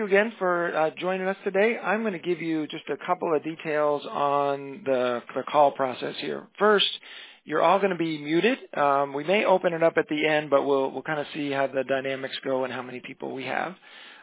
Again for joining us today. I'm going to give you just a couple of details on the call process here. First, you're all going to be muted. We may open it up at the end, but we'll kind of see how the dynamics go and how many people we have.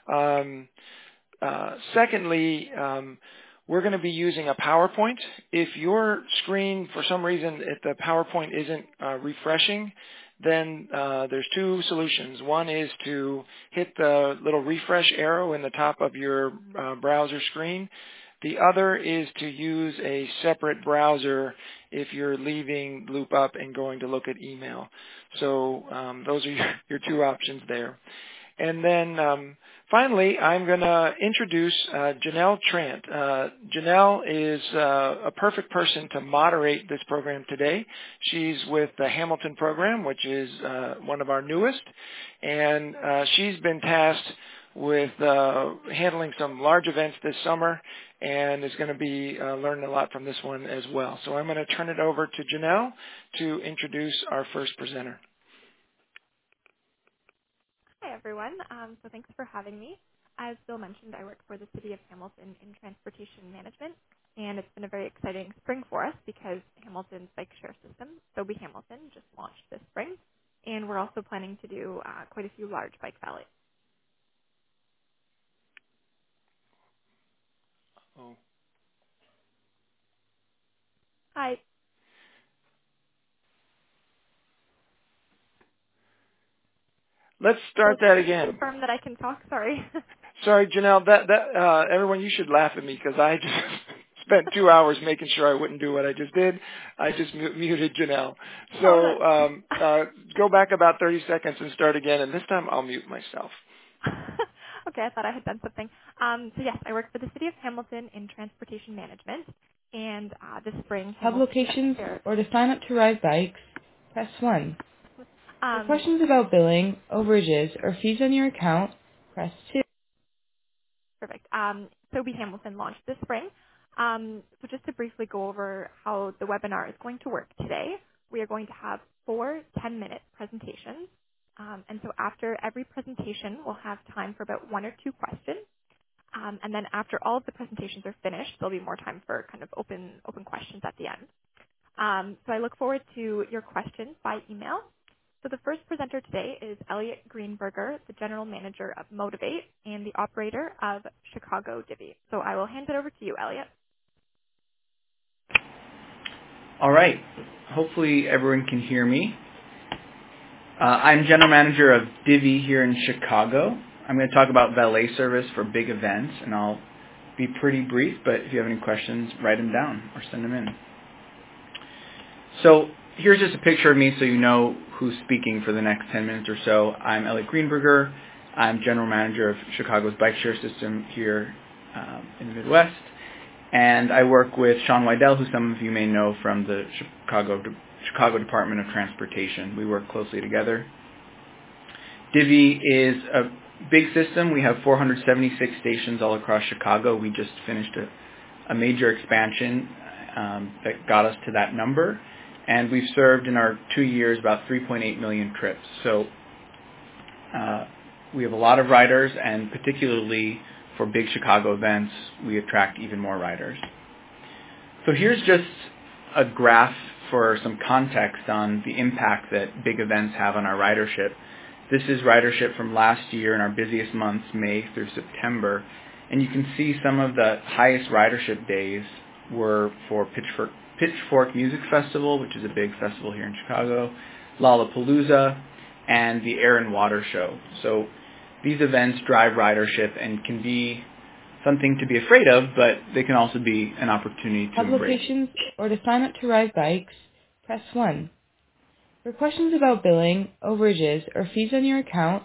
Secondly, we're going to be using a PowerPoint. If your screen, for some reason, if the PowerPoint isn't refreshing, then there's two solutions. One is to hit the little refresh arrow in the top of your browser screen. The other is to use a separate browser if you're leaving LoopUp and going to look at email. So those are your two options there. And then finally, I'm going to introduce Janelle Trant. Janelle is a perfect person to moderate this program today. She's with the Hamilton program, which is one of our newest, and she's been tasked with handling some large events this summer and is going to be learning a lot from this one as well. So I'm going to turn it over to Janelle to introduce our first presenter. Hi, everyone. So thanks for having me. As Bill mentioned, I work for the City of Hamilton in transportation management, and it's been a very exciting spring for us because Hamilton's bike share system, Sobe Hamilton, just launched this spring, and we're also planning to do quite a few large bike valets. Oh. Hi. Let's So start can that you again. confirm that I can talk? Sorry. Sorry, Janelle. Everyone, you should laugh at me because I just spent 2 hours making sure I wouldn't do what I just did. I just muted Janelle. So Oh, go back about 30 seconds and start again, and this time I'll mute myself. Okay, I thought I had done something. So yes, I work for the City of Hamilton in transportation management, and this spring, Hub Hamilton locations Share. or to sign up to ride bikes, press 1. For Um, questions about billing, overages, or fees on your account, press 2. Perfect. Sobe Hamilton launched this spring. So just to briefly go over how the webinar is going to work today, we are going to have 4 10-minute presentations. And so after every presentation, we'll have time for about 1 or 2 questions. And then after all of the presentations are finished, there'll be more time for kind of open questions at the end. So I look forward to your questions by email. So the first presenter today is Elliot Greenberger, the General Manager of Motivate and the operator of Chicago Divvy. So I will hand it over to you, Elliot. All right. Hopefully everyone can hear me. I'm General Manager of Divvy here in Chicago. I'm going to talk about valet service for big events, and I'll be pretty brief, but if you have any questions, write them down or send them in. So here's just a picture of me so you know who's speaking for the next 10 minutes or so. I'm Elliot Greenberger. I'm General Manager of Chicago's bike share system here in the Midwest. And I work with Sean Wydell, who some of you may know from the Chicago Department of Transportation. We work closely together. Divvy is a big system. We have 476 stations all across Chicago. We just finished a major expansion that got us to that number. And we've served in our 2 years about 3.8 million trips. So we have a lot of riders, and particularly for big Chicago events, we attract even more riders. So here's just a graph for some context on the impact that big events have on our ridership. This is ridership from last year in our busiest months, May through September. And you can see some of the highest ridership days were for Pitchfork Music Festival, which is a big festival here in Chicago, Lollapalooza, and the Air and Water Show. So these events drive ridership and can be something to be afraid of, but they can also be an opportunity to Hub embrace. locations or to sign up to ride bikes, press 1. For questions about billing, overages, or fees on your account.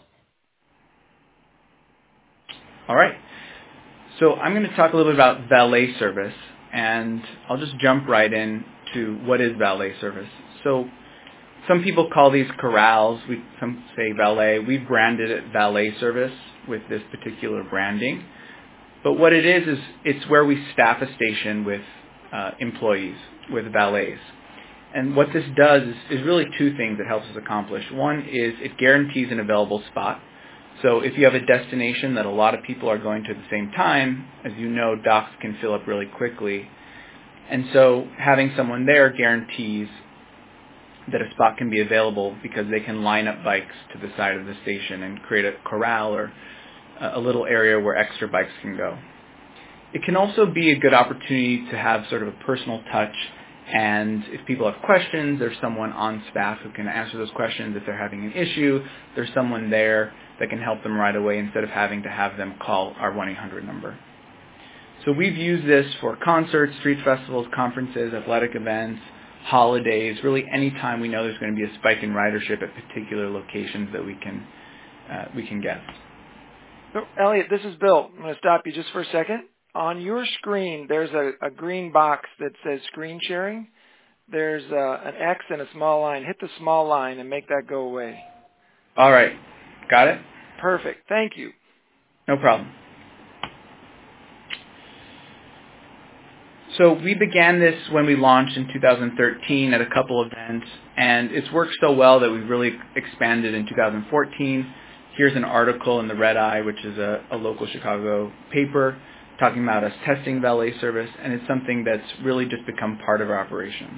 All right. So I'm going to talk a little bit about valet service, and I'll just jump right in to what is valet service. So some people call these corrals. Some say valet. We've branded it valet service with this particular branding. But what it is it's where we staff a station with employees, with valets. And what this does is really two things it helps us accomplish. One is it guarantees an available spot. So if you have a destination that a lot of people are going to at the same time, as you know, docks can fill up really quickly. And so having someone there guarantees that a spot can be available because they can line up bikes to the side of the station and create a corral or a little area where extra bikes can go. It can also be a good opportunity to have sort of a personal touch, and if people have questions, there's someone on staff who can answer those questions. If they're having an issue, there's someone there that can help them right away instead of having to have them call our 1-800 number. So we've used this for concerts, street festivals, conferences, athletic events, holidays, really any time we know there's going to be a spike in ridership at particular locations that we can get. So, Elliot, this is Bill. I'm going to stop you just for a second. On your screen, there's a green box that says screen sharing. There's an X and a small line. Hit the small line and make that go away. All right. Got it? Perfect. Thank you. No problem. So we began this when we launched in 2013 at a couple of events, and it's worked so well that we've really expanded in 2014. Here's an article in the Red Eye, which is a local Chicago paper, talking about us testing valet service, and it's something that's really just become part of our operations.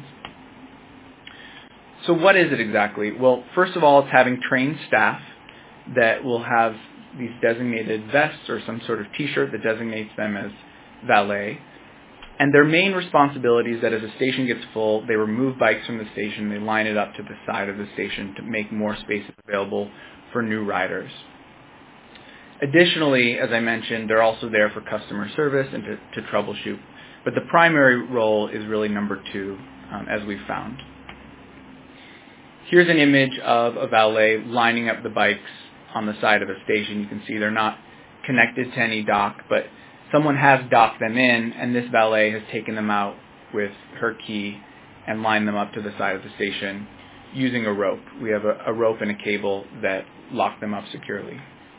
So what is it exactly? Well, first of all, it's having trained staff that will have these designated vests or some sort of T-shirt that designates them as valet. And their main responsibility is that as a station gets full, they remove bikes from the station, they line it up to the side of the station to make more spaces available for new riders. Additionally, as I mentioned, they're also there for customer service and to troubleshoot. But the primary role is really number two, as we've found. Here's an image of a valet lining up the bikes on the side of a station. You can see they're not connected to any dock, but someone has docked them in, and this valet has taken them out with her key and lined them up to the side of the station using a rope. We have a rope and a cable that lock them up securely.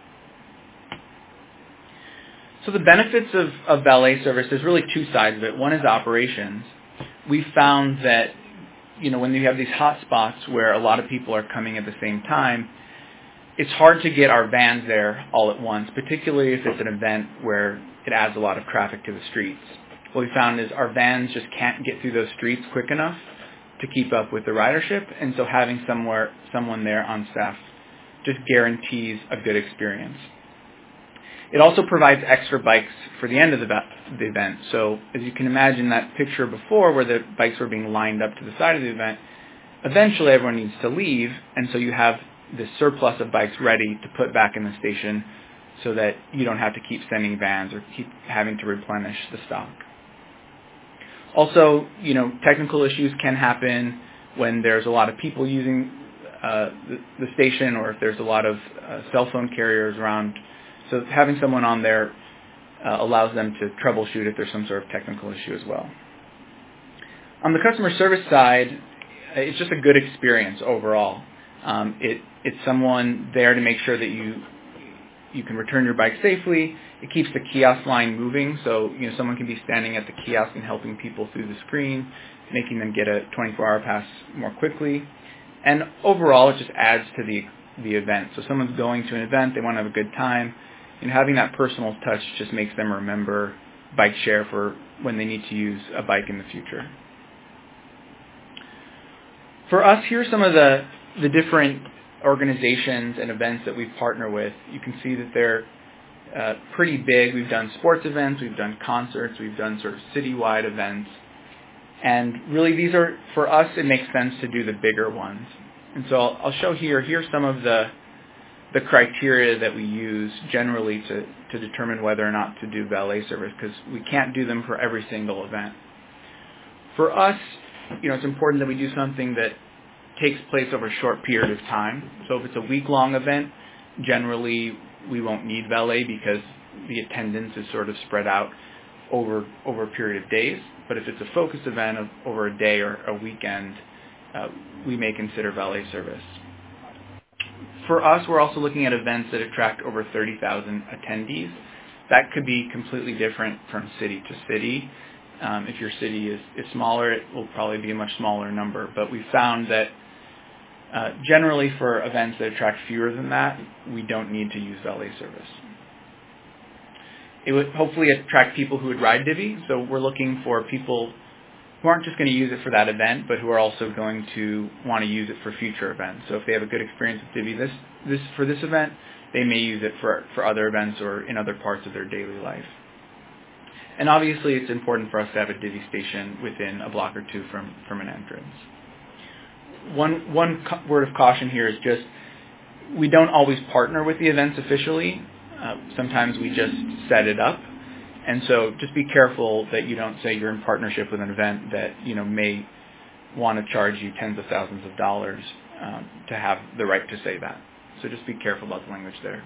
So the benefits of valet service, there's really two sides of it. One is operations. We found that, when you have these hot spots where a lot of people are coming at the same time, it's hard to get our vans there all at once, particularly if it's an event where it adds a lot of traffic to the streets. What we found is our vans just can't get through those streets quick enough to keep up with the ridership, and so having someone there on staff just guarantees a good experience. It also provides extra bikes for the end of the event. So as you can imagine, that picture before where the bikes were being lined up to the side of the event, eventually everyone needs to leave, and so you have this surplus of bikes ready to put back in the station so that you don't have to keep sending vans or keep having to replenish the stock. Also, technical issues can happen when there's a lot of people using the station, or if there's a lot of cell phone carriers around. So having someone on there allows them to troubleshoot if there's some sort of technical issue as well. On the customer service side, it's just a good experience overall. It's someone there to make sure that you can return your bike safely. It keeps the kiosk line moving, so someone can be standing at the kiosk and helping people through the screen, making them get a 24-hour pass more quickly. And overall, it just adds to the event. So someone's going to an event, they want to have a good time, and having that personal touch just makes them remember bike share for when they need to use a bike in the future. For us, here's some of the different organizations and events that we partner with. You can see that they're pretty big. We've done sports events, we've done concerts, we've done sort of citywide events. And really these are, for us, it makes sense to do the bigger ones. And so I'll show here's some of the criteria that we use generally to determine whether or not to do valet service, because we can't do them for every single event. For us, it's important that we do something that takes place over a short period of time. So if it's a week-long event, generally we won't need valet because the attendance is sort of spread out over a period of days. But if it's a focused event of over a day or a weekend, we may consider valet service. For us, we're also looking at events that attract over 30,000 attendees. That could be completely different from city to city. If your city is smaller, it will probably be a much smaller number. But we found that Generally, for events that attract fewer than that, we don't need to use valet service. It would hopefully attract people who would ride Divvy. So we're looking for people who aren't just going to use it for that event, but who are also going to want to use it for future events. So if they have a good experience with Divvy for this event, they may use it for other events or in other parts of their daily life. And obviously, it's important for us to have a Divvy station within a block or two from an entrance. One word of caution here is just we don't always partner with the events officially. Sometimes we just set it up. And so just be careful that you don't say you're in partnership with an event that may want to charge you tens of thousands of dollars to have the right to say that. So just be careful about the language there.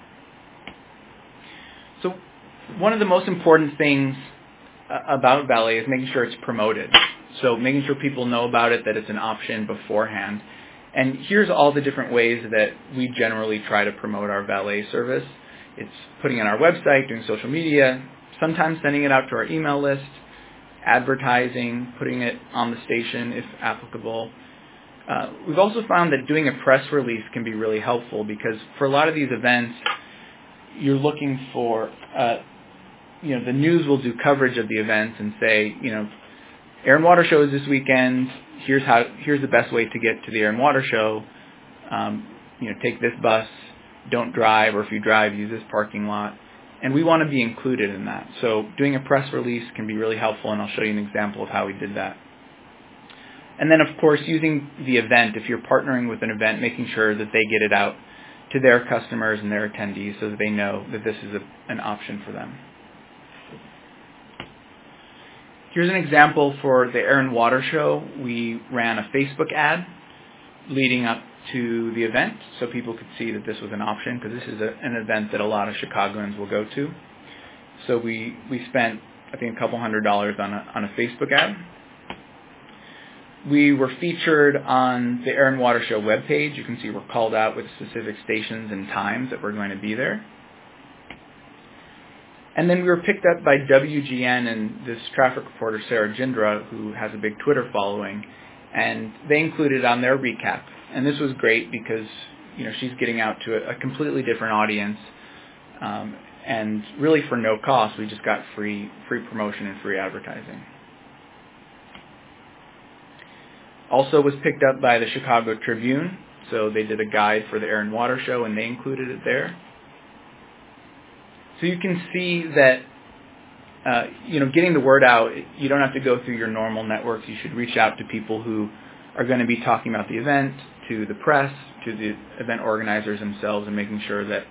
So one of the most important things about valet is making sure it's promoted. So making sure people know about it, that it's an option beforehand. And here's all the different ways that we generally try to promote our valet service. It's putting it on our website, doing social media, sometimes sending it out to our email list, advertising, putting it on the station if applicable. We've also found that doing a press release can be really helpful because for a lot of these events, you're looking for, the news will do coverage of the events and say, Air and Water Show is this weekend. Here's the best way to get to the Air and Water Show. Take this bus. Don't drive, or if you drive, use this parking lot. And we want to be included in that. So doing a press release can be really helpful, and I'll show you an example of how we did that. And then, of course, using the event, if you're partnering with an event, making sure that they get it out to their customers and their attendees so that they know that this is an option for them. Here's an example for the Air and Water Show. We ran a Facebook ad leading up to the event so people could see that this was an option because this is an event that a lot of Chicagoans will go to. So we spent, I think, a couple $100 on a Facebook ad. We were featured on the Air and Water Show webpage. You can see we're called out with specific stations and times that we're going to be there. And then we were picked up by WGN and this traffic reporter, Sarah Jindra, who has a big Twitter following, and they included it on their recap. And this was great because, she's getting out to a completely different audience, and really for no cost, we just got free promotion and free advertising. Also was picked up by the Chicago Tribune, so they did a guide for the Air and Water Show, and they included it there. So you can see that, getting the word out, you don't have to go through your normal networks. You should reach out to people who are going to be talking about the event, to the press, to the event organizers themselves, and making sure that,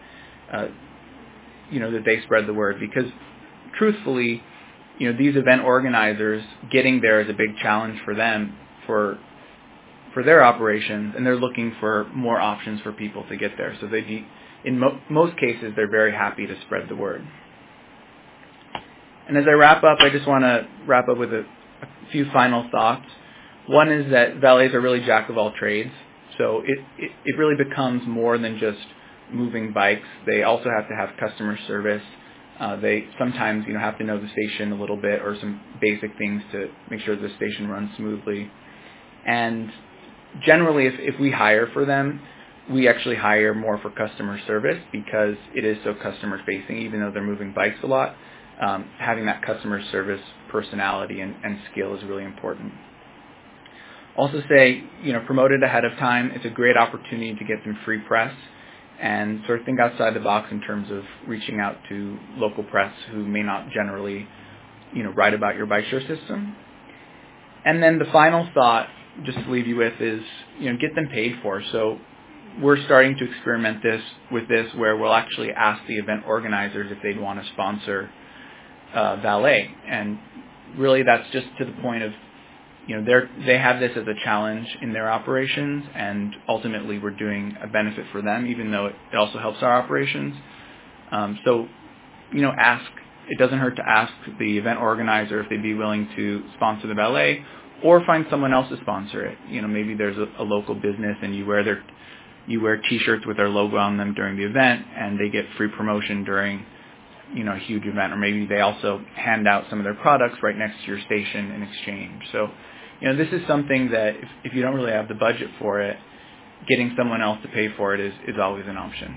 that they spread the word. Because truthfully, these event organizers, getting there is a big challenge for them, for their operations, and they're looking for more options for people to get there. So in most cases, they're very happy to spread the word. And as I wrap up, I just want to wrap up with a few final thoughts. One is that valets are really jack of all trades. So it really becomes more than just moving bikes. They also have to have customer service. They sometimes have to know the station a little bit or some basic things to make sure the station runs smoothly. And generally, if we hire for them, we actually hire more for customer service because it is so customer facing, even though they're moving bikes a lot. Having that customer service personality and skill is really important. Also say, promote it ahead of time. It's a great opportunity to get some free press and sort of think outside the box in terms of reaching out to local press who may not generally, write about your bike share system. And then the final thought, just to leave you with, is, get them paid for. So we're starting to experiment with this where we'll actually ask the event organizers if they'd want to sponsor valet. And really that's just to the point of, they have this as a challenge in their operations, and ultimately we're doing a benefit for them, even though it also helps our operations. So, ask. It doesn't hurt to ask the event organizer if they'd be willing to sponsor the valet, or find someone else to sponsor it. Maybe there's a local business and you wear T-shirts with their logo on them during the event, and they get free promotion during, a huge event. Or maybe they also hand out some of their products right next to your station in exchange. So, this is something that if you don't really have the budget for it, getting someone else to pay for it is always an option.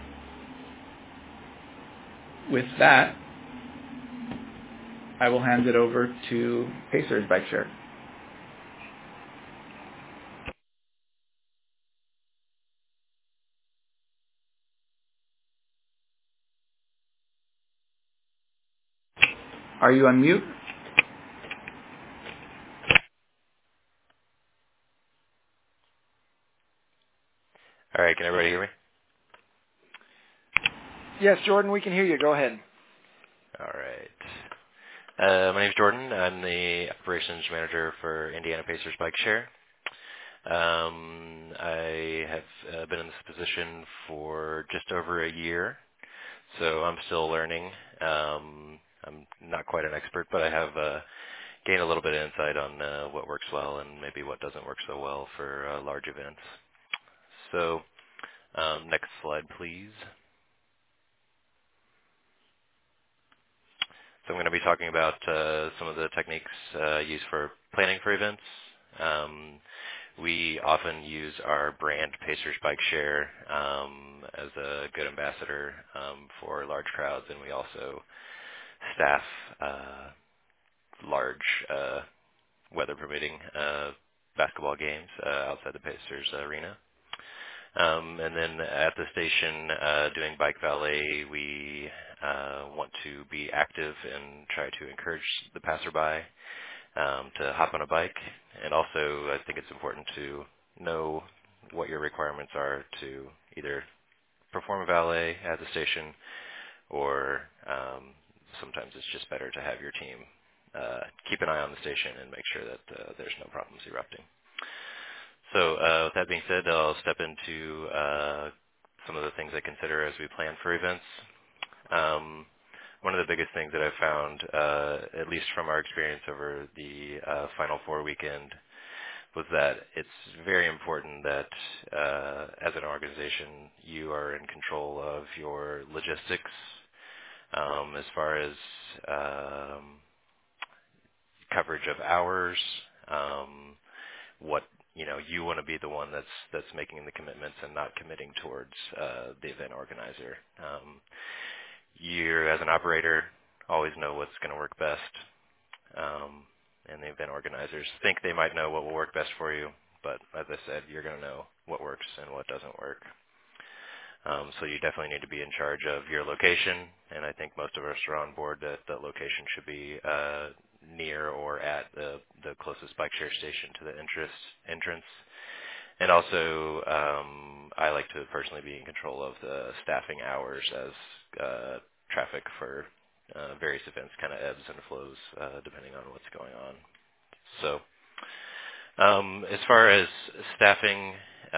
With that, I will hand it over to Pacers Bike Share. Are you on mute? All right, can everybody hear me? Yes, Jordan, we can hear you. Go ahead. All right. My name is Jordan. I'm the operations manager for Indiana Pacers Bike Share. I have been in this position for just over a year, so I'm still learning. I'm not quite an expert, but I have gained a little bit of insight on what works well and maybe what doesn't work so well for large events. So next slide, please. So I'm going to be talking about some of the techniques used for planning for events. We often use our brand Pacers Bike Share as a good ambassador for large crowds, and we also staff large, weather permitting, basketball games outside the Pacers arena. And then at the station doing bike valet, we want to be active and try to encourage the passerby to hop on a bike. And also, I think it's important to know what your requirements are to either perform a valet at the station, or sometimes it's just better to have your team keep an eye on the station and make sure that there's no problems erupting. So with that being said, I'll step into some of the things I consider as we plan for events. One of the biggest things that I've found, at least from our experience over the Final Four weekend, was that it's very important that as an organization you are in control of your logistics as far as coverage of hours, what you want to be the one that's making the commitments and not committing towards the event organizer. You, as an operator, always know what's going to work best, and the event organizers think they might know what will work best for you, but as I said, you're going to know what works and what doesn't work. So you definitely need to be in charge of your location, and I think most of us are on board that the location should be near or at the closest bike share station to the entrance. And also, I like to personally be in control of the staffing hours as traffic for various events kind of ebbs and flows depending on what's going on. So as far as staffing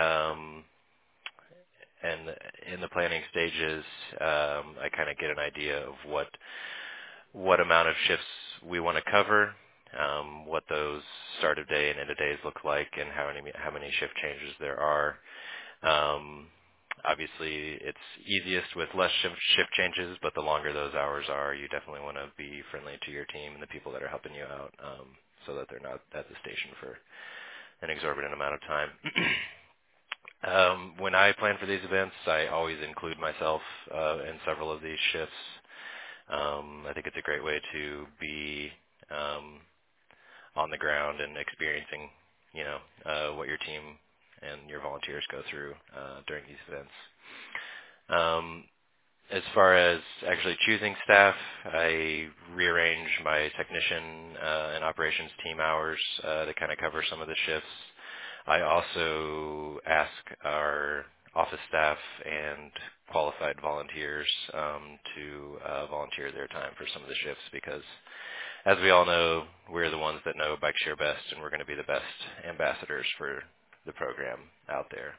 and in the planning stages, I kind of get an idea of what amount of shifts we want to cover, what those start of day and end of days look like, and how many shift changes there are. Obviously, it's easiest with less shift changes, but the longer those hours are, you definitely want to be friendly to your team and the people that are helping you out, so that they're not at the station for an exorbitant amount of time. When I plan for these events, I always include myself in several of these shifts. I think it's a great way to be on the ground and experiencing, what your team and your volunteers go through during these events. As far as actually choosing staff, I rearrange my technician and operations team hours to kind of cover some of the shifts. I also ask our office staff and qualified volunteers to volunteer their time for some of the shifts, because as we all know, we're the ones that know bike share best, and we're going to be the best ambassadors for the program out there.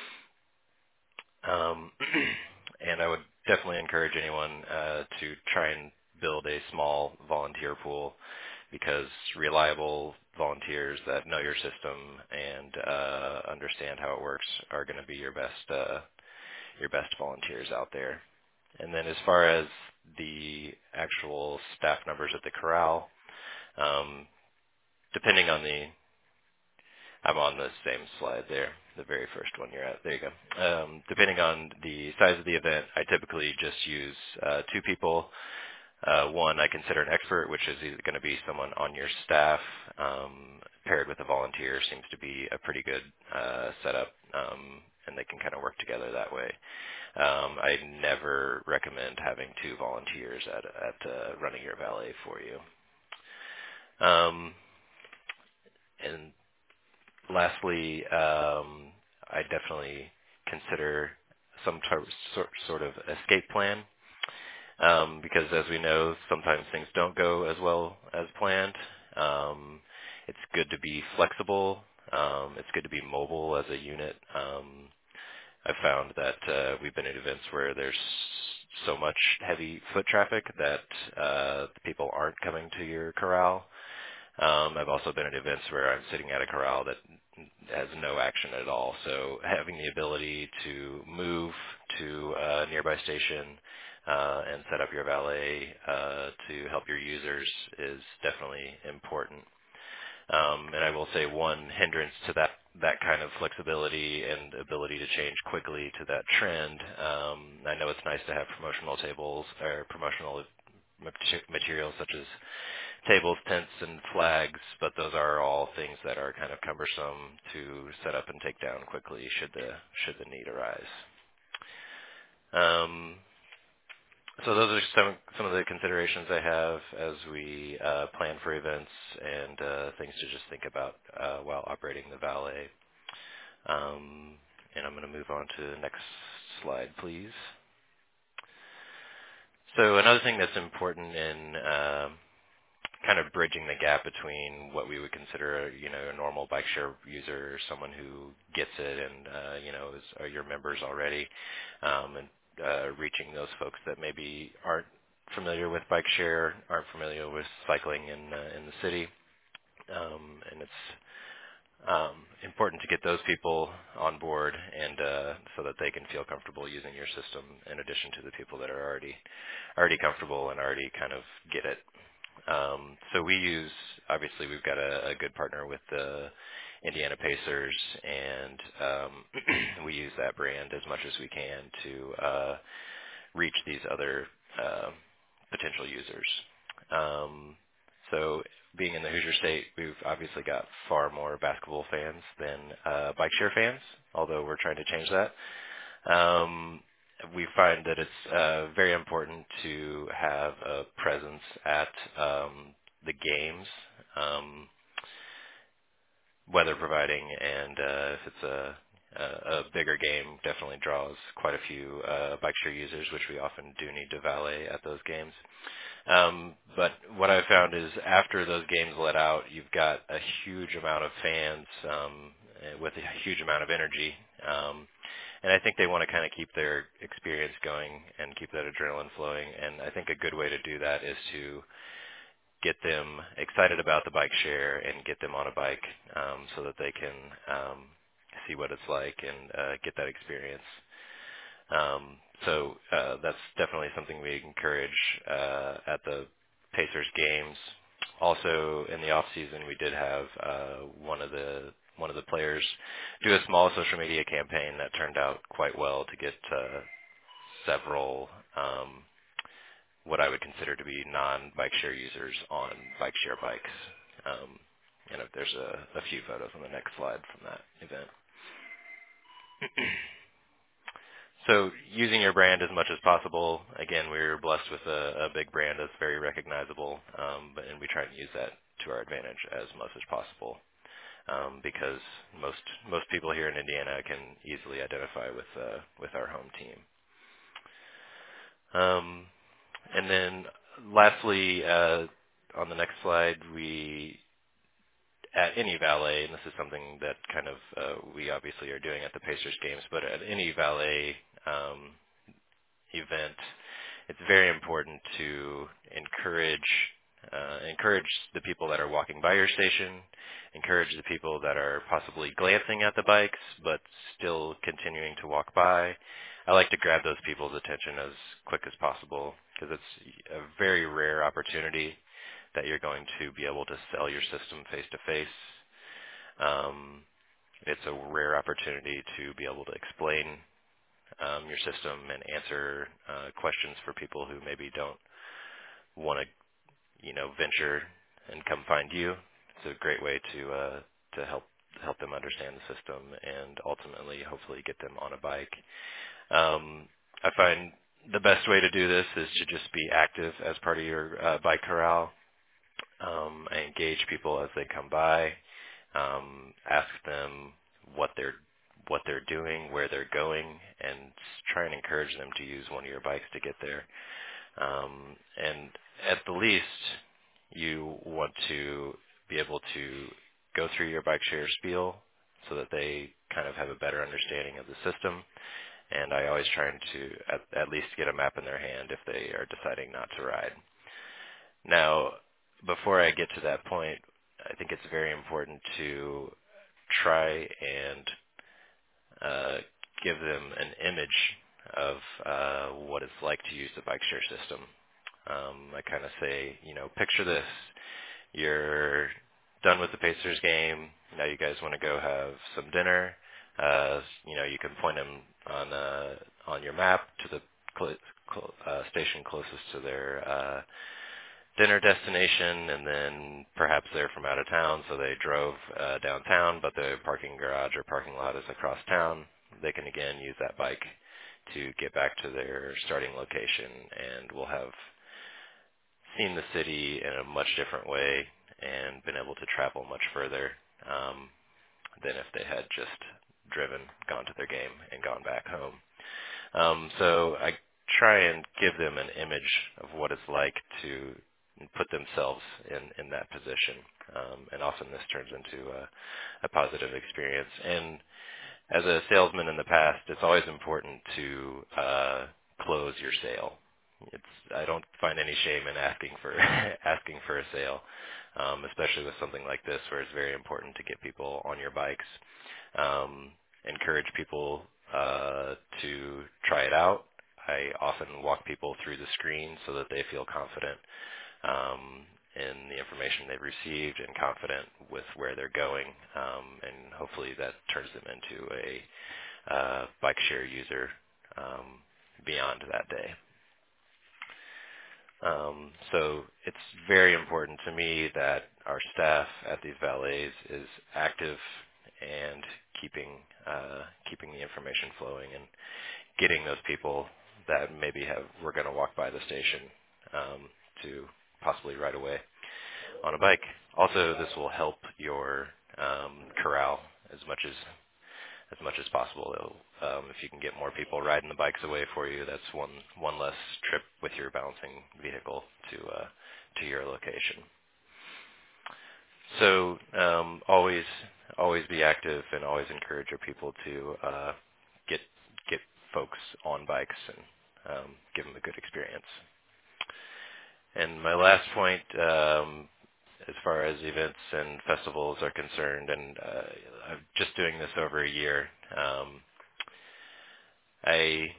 And I would definitely encourage anyone to try and build a small volunteer pool, because reliable volunteers that know your system and understand how it works are going to be your best volunteers out there. And then as far as the actual staff numbers at the corral, depending on I'm on the same slide there, the very first one you're at. There you go. Depending on the size of the event, I typically just use 2 people. One I consider an expert, which is either going to be someone on your staff, paired with a volunteer seems to be a pretty good setup, and they can kind of work together that way. I never recommend having 2 volunteers at running your valet for you. And lastly, I definitely consider some sort of escape plan, because as we know, sometimes things don't go as well as planned. It's good to be flexible. It's good to be mobile as a unit. I've found that we've been at events where there's so much heavy foot traffic that the people aren't coming to your corral. I've also been at events where I'm sitting at a corral that has no action at all. So having the ability to move to a nearby station and set up your valet to help your users is definitely important. And I will say one hindrance to that kind of flexibility and ability to change quickly to that trend, I know it's nice to have promotional tables or promotional materials such as tables, tents, and flags, but those are all things that are kind of cumbersome to set up and take down quickly should the need arise. So those are some of the considerations I have as we plan for events and things to just think about while operating the valet. And I'm going to move on to the next slide, please. So another thing that's important in kind of bridging the gap between what we would consider, a normal bike share user, or someone who gets it and, are your members already, and reaching those folks that maybe aren't familiar with bike share, aren't familiar with cycling in the city. And it's important to get those people on board and so that they can feel comfortable using your system in addition to the people that are already comfortable and already kind of get it. So obviously we've got a good partner with the Indiana Pacers, and we use that brand as much as we can to reach these other potential users. So being in the Hoosier State, we've obviously got far more basketball fans than bike share fans, although we're trying to change that. We find that it's very important to have a presence at the games, weather providing, and if it's a bigger game, definitely draws quite a few bike share users, which we often do need to valet at those games. But what I've found is after those games let out, you've got a huge amount of fans with a huge amount of energy. And I think they want to kind of keep their experience going and keep that adrenaline flowing. And I think a good way to do that is to get them excited about the bike share and get them on a bike so that they can see what it's like and get that experience. So that's definitely something we encourage at the Pacers games. Also, in the off season, we did have one of the players do a small social media campaign that turned out quite well to get several what I would consider to be non-bike share users on bike share bikes. And there's a few photos on the next slide from that event. So using your brand as much as possible. Again, we're blessed with a big brand that's very recognizable, and we try and use that to our advantage as much as possible, because most people here in Indiana can easily identify with our home team. And then lastly, on the next slide, at any valet, and this is something that kind of we obviously are doing at the Pacers games, but at any valet event, it's very important to encourage the people that are walking by your station, encourage the people that are possibly glancing at the bikes but still continuing to walk by. I like to grab those people's attention as quick as possible because it's a very rare opportunity that you're going to be able to sell your system face-to-face. It's a rare opportunity to be able to explain your system and answer questions for people who maybe don't want to, venture and come find you. It's a great way to help them understand the system and ultimately, hopefully, get them on a bike. I find the best way to do this is to just be active as part of your bike corral. I engage people as they come by, ask them what they're doing, where they're going, and try and encourage them to use one of your bikes to get there. And at the least, you want to be able to go through your bike share spiel so that they kind of have a better understanding of the system. And I always try to at least get a map in their hand if they are deciding not to ride. Now, before I get to that point, I think it's very important to try and give them an image of what it's like to use the bike share system. I kind of say, picture this. You're done with the Pacers game. Now you guys want to go have some dinner. You can point them on your map to the station closest to their dinner destination, and then perhaps they're from out of town, so they drove downtown, but the parking garage or parking lot is across town. They can again use that bike to get back to their starting location, and will have seen the city in a much different way and been able to travel much further than if they had just driven, gone to their game, and gone back home. So I try and give them an image of what it's like to put themselves in that position. And often this turns into a positive experience. And as a salesman in the past, it's always important to close your sale. I don't find any shame in asking for a sale, especially with something like this where it's very important to get people on your bikes. Encourage people to try it out. I often walk people through the screen so that they feel confident in the information they've received and confident with where they're going, and hopefully that turns them into a bike share user beyond that day. So it's very important to me that our staff at these valets is active and keeping the information flowing and getting those people that maybe were going to walk by the station to possibly ride away on a bike. Also, this will help your corral as much as possible. If you can get more people riding the bikes away for you, that's one less trip with your balancing vehicle to your location. So always be active and always encourage your people to get folks on bikes and give them a good experience. And my last point, as far as events and festivals are concerned, and I'm just doing this over a year, I'm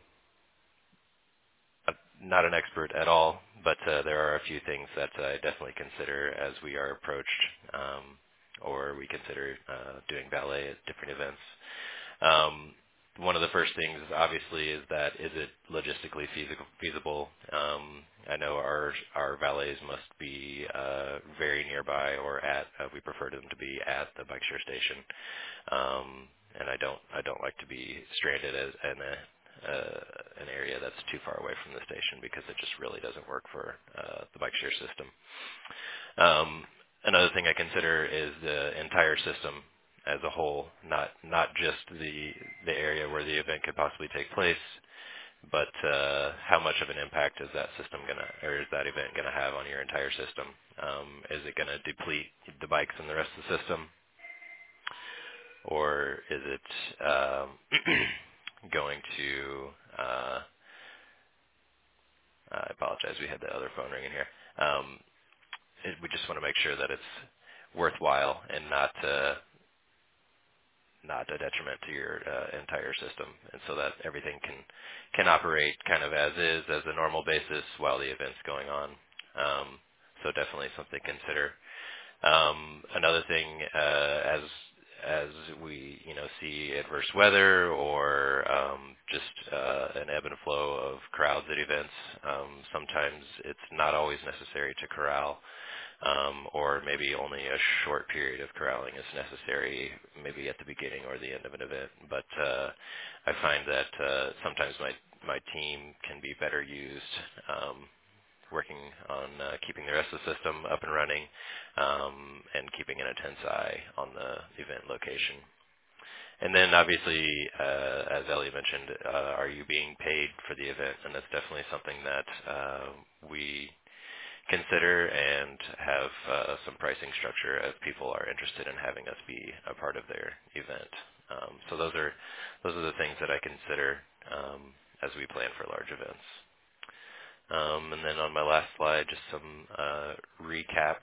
not an expert at all, but there are a few things that I definitely consider as we are approached, or we consider doing ballet at different events. One of the first things, obviously, is it logistically feasible? I know our valets must be very nearby or we prefer them to be at the bike share station, and I don't like to be stranded in an area that's too far away from the station because it just really doesn't work for the bike share system. Another thing I consider is the entire system as a whole, not just the area where the event could possibly take place, but how much of an impact is that event gonna have on your entire system? Is it gonna deplete the bikes and the rest of the system, or is it going to? I apologize, we had the other phone ringing here. We just want to make sure that it's worthwhile and not a detriment to your entire system, and so that everything can operate kind of as a normal basis while the event's going on. So definitely something to consider. Another thing, as we, see adverse weather or just an ebb and flow of crowds at events, sometimes it's not always necessary to corral, or maybe only a short period of corralling is necessary, maybe at the beginning or the end of an event. But I find that sometimes my team can be better used working on keeping the rest of the system up and running and keeping an intense eye on the event location. And then obviously, as Ellie mentioned, are you being paid for the event? And that's definitely something that we consider and have some pricing structure if people are interested in having us be a part of their event. So those are the things that I consider as we plan for large events. And then on my last slide, just some recap.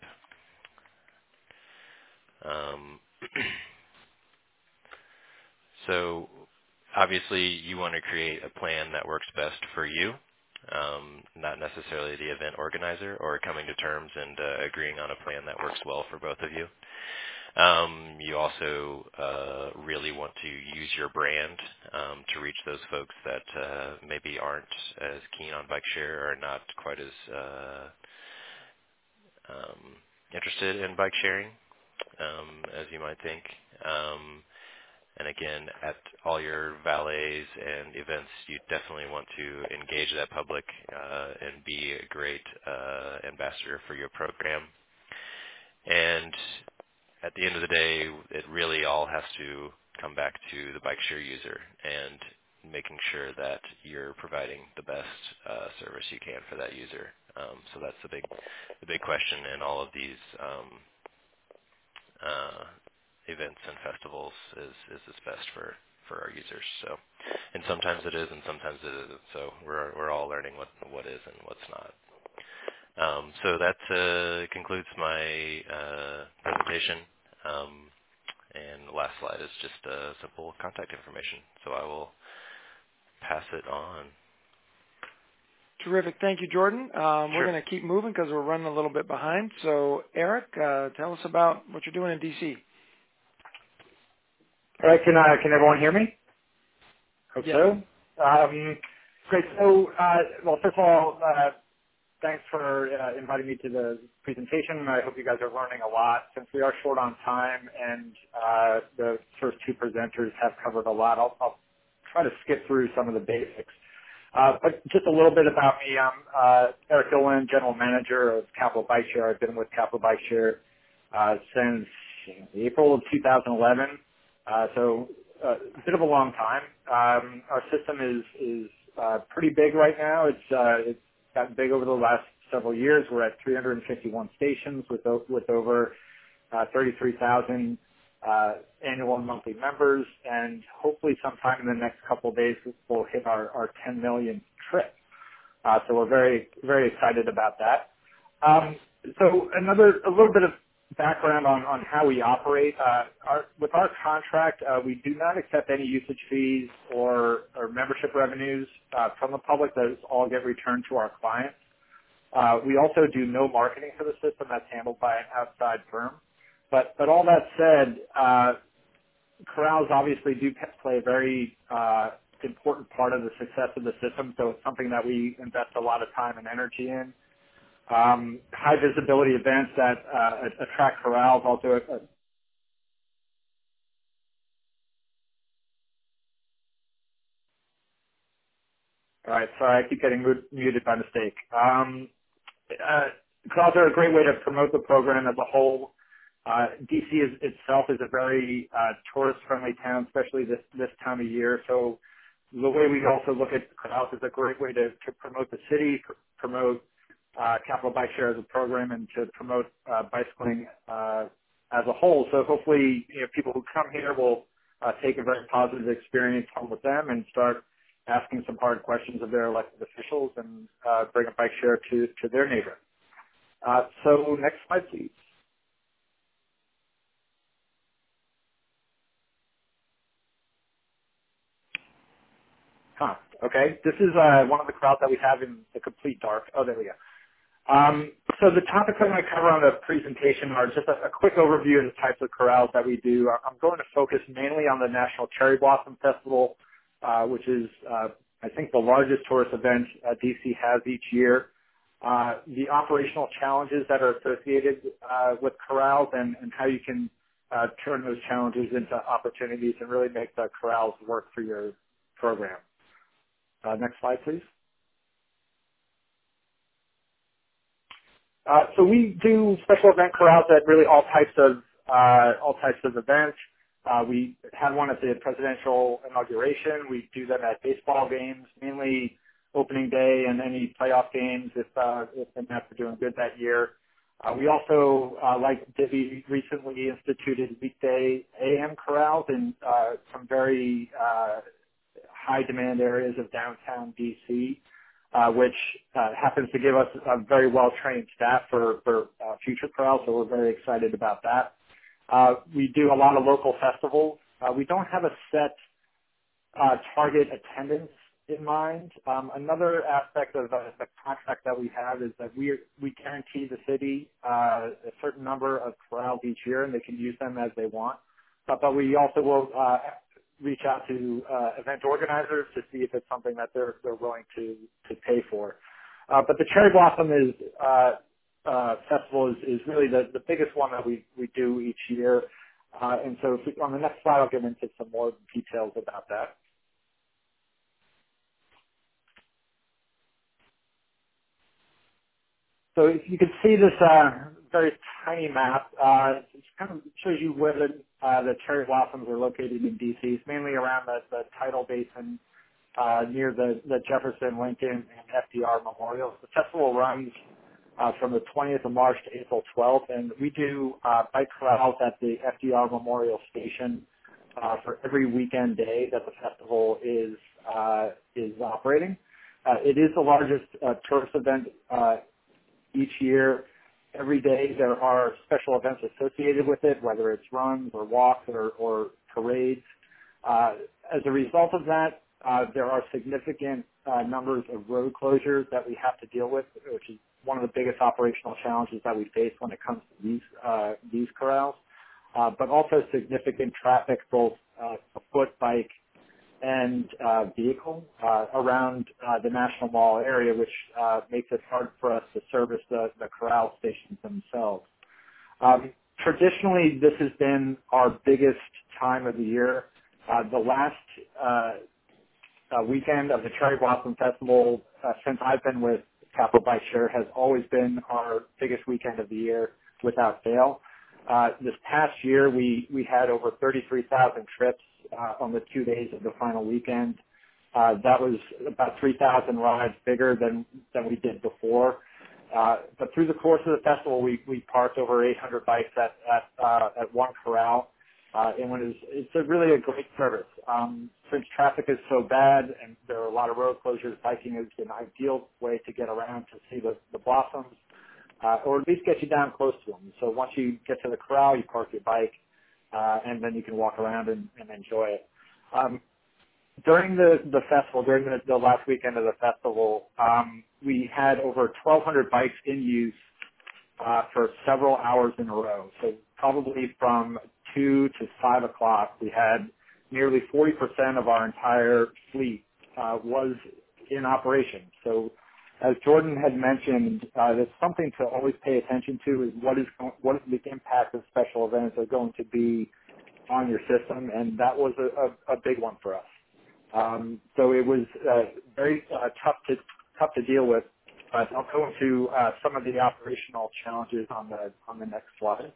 So obviously you want to create a plan that works best for you, not necessarily the event organizer, or coming to terms and agreeing on a plan that works well for both of you. You also really want to use your brand to reach those folks that maybe aren't as keen on bike share or not quite as interested in bike sharing as you might think. And again, at all your valets and events, you definitely want to engage that public and be a great ambassador for your program. And at the end of the day, it really all has to come back to the bike share user and making sure that you're providing the best service you can for that user. So that's the big question in all of these events and festivals is this best for our users. So, and sometimes it is, and sometimes it isn't. So we're all learning what is and what's not. So that concludes my presentation. And the last slide is just simple contact information. So I will pass it on. Terrific. Thank you, Jordan. We're going to keep moving because we're running a little bit behind. So, Eric, tell us about what you're doing in D.C. All right. Can everyone hear me? Hope so. Great. So, well, first of all, thanks for inviting me to the presentation. I hope you guys are learning a lot since we are short on time and the first two presenters have covered a lot. I'll try to skip through some of the basics. But just a little bit about me. I'm Eric Gillen, General Manager of Capital Bike Share. I've been with Capital Bike Share since April of 2011. So a bit of a long time. Our system is pretty big right now. It's gotten big over the last several years. We're at 351 stations with over 33,000 annual and monthly members, and hopefully sometime in the next couple of days we'll hit our 10 million trip. So we're very, very excited about that. So a little bit of background on how we operate. With our contract, we do not accept any usage fees or membership revenues from the public. Those all get returned to our clients. We also do no marketing for the system. That's handled by an outside firm. But all that said, corrals obviously do play a very important part of the success of the system, so it's something that we invest a lot of time and energy in. High visibility events that attract corrals also. All right, sorry, I keep getting muted by mistake. Corrals are a great way to promote the program as a whole. DC itself is a very tourist-friendly town, especially this time of year. So the way we also look at corrals is a great way to promote the city, promote Capital Bike Share as a program, and to promote bicycling as a whole. So hopefully, people who come here will take a very positive experience home with them and start asking some hard questions of their elected officials and bring a bike share to their neighborhood. So next slide, please. Okay, this is one of the crowds that we have in the complete dark. Oh, there we go. So the topics I'm going to cover on the presentation are just a quick overview of the types of corrals that we do. I'm going to focus mainly on the National Cherry Blossom Festival, which is, I think, the largest tourist event DC has each year. The operational challenges that are associated with corrals and how you can turn those challenges into opportunities and really make the corrals work for your program. Next slide, please. So we do special event corrals at really all types of events. We had one at the presidential inauguration. We do them at baseball games, mainly opening day and any playoff games if the Mets are doing good that year. We also, like Divvy, recently instituted weekday AM corrals in some very high demand areas of downtown DC. Which happens to give us a very well-trained staff for future corrals, so we're very excited about that. We do a lot of local festivals. We don't have a set target attendance in mind. Another aspect of the contract that we have is that we guarantee the city a certain number of corrals each year, and they can use them as they want. But we also will reach out to event organizers to see if it's something that they're willing to pay for. But the Cherry Blossom festival is really the biggest one that we do each year. And so on the next slide, I'll get into some more details about that. So if you can see this very tiny map, it kind of shows you where the cherry blossoms are located in DC. It's mainly around the tidal basin near the Jefferson, Lincoln, and FDR memorials. The festival runs from the 20th of March to April 12th, and we do bike corrals at the FDR Memorial Station for every weekend day that the festival is operating. It is the largest tourist event each year. Every day there are special events associated with it, whether it's runs or walks or parades. As a result of that, there are significant numbers of road closures that we have to deal with, which is one of the biggest operational challenges that we face when it comes to these corrals. But also significant traffic, both foot, bike, and vehicle around the National Mall area, which makes it hard for us to service the corral stations themselves. Traditionally, this has been our biggest time of the year. The last weekend of the Cherry Blossom Festival, since I've been with Capital Bike Share, has always been our biggest weekend of the year without fail. This past year, we had over 33,000 trips on the 2 days of the final weekend. That was about 3,000 rides bigger than we did before. But through the course of the festival, we parked over 800 bikes at one corral, and it's really a great service. Since traffic is so bad and there are a lot of road closures, biking is an ideal way to get around to see the blossoms, or at least get you down close to them. So once you get to the corral, you park your bike, and then you can walk around and enjoy it. During the festival, during the last weekend of the festival, we had over 1,200 bikes in use for several hours in a row. So probably from 2 to 5 o'clock, we had nearly 40% of our entire fleet was in operation. So as Jordan had mentioned, there's something to always pay attention to is what is the impact of special events are going to be on your system, and that was a big one for us. So it was very tough to deal with. But I'll go into some of the operational challenges on the next slide.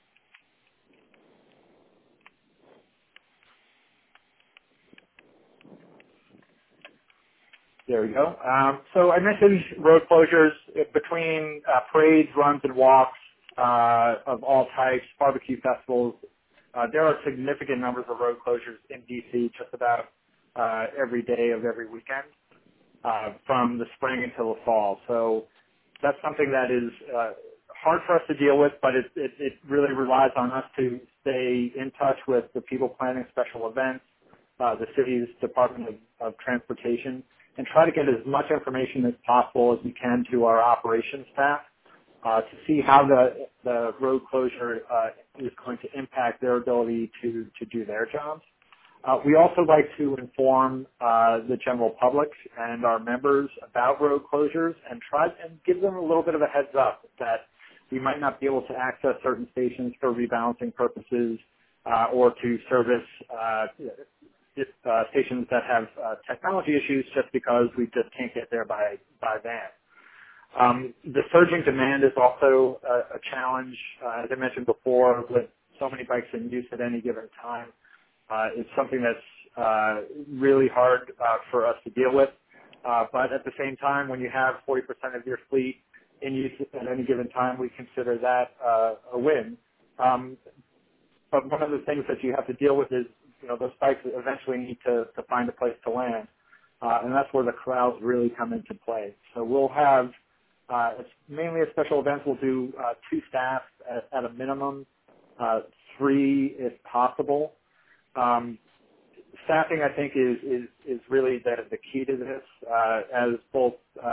There we go. So I mentioned road closures between parades, runs, and walks of all types, barbecue festivals. There are significant numbers of road closures in DC just about every day of every weekend from the spring until the fall. So that's something that is hard for us to deal with, but it really relies on us to stay in touch with the people planning special events, the city's Department of Transportation, and try to get as much information as possible as we can to our operations staff to see how the road closure is going to impact their ability to do their jobs. We also like to inform the general public and our members about road closures and try and give them a little bit of a heads up that we might not be able to access certain stations for rebalancing purposes or to service stations that have technology issues just because we just can't get there by van. The surging demand is also a challenge. As I mentioned before, with so many bikes in use at any given time, it's something that's really hard for us to deal with. But at the same time, when you have 40% of your fleet in use at any given time, we consider that a win. But one of the things that you have to deal with is, those bikes eventually need to find a place to land. And that's where the corrals really come into play. So we'll have, it's mainly a special event. We'll do 2 staff at a minimum, 3 if possible. Staffing, I think, is really the key to this. As both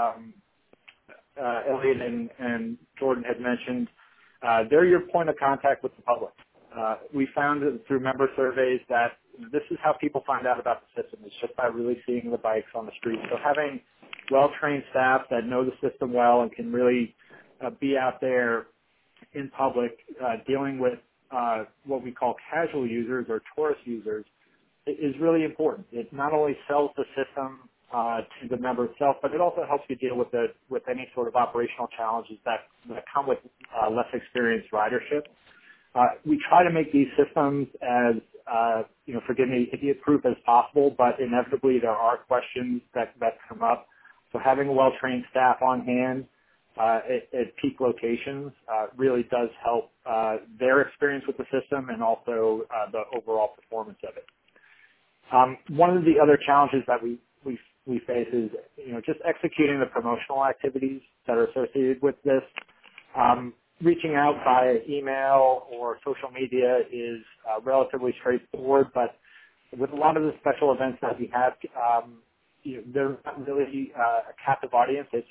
Elliot and Jordan had mentioned, they're your point of contact with the public. We found through member surveys that this is how people find out about the system. It's just by really seeing the bikes on the street. So having well-trained staff that know the system well and can really be out there in public dealing with what we call casual users or tourist users is really important. It not only sells the system to the member itself, but it also helps you deal with any sort of operational challenges that come with less experienced ridership. We try to make these systems as, forgive me, idiot-proof as possible, but inevitably there are questions that come up. So having a well-trained staff on hand at peak locations really does help their experience with the system and also the overall performance of it. One of the other challenges that we face is, just executing the promotional activities that are associated with this. Reaching out via email or social media is relatively straightforward, but with a lot of the special events that we have, they're not really a captive audience. It's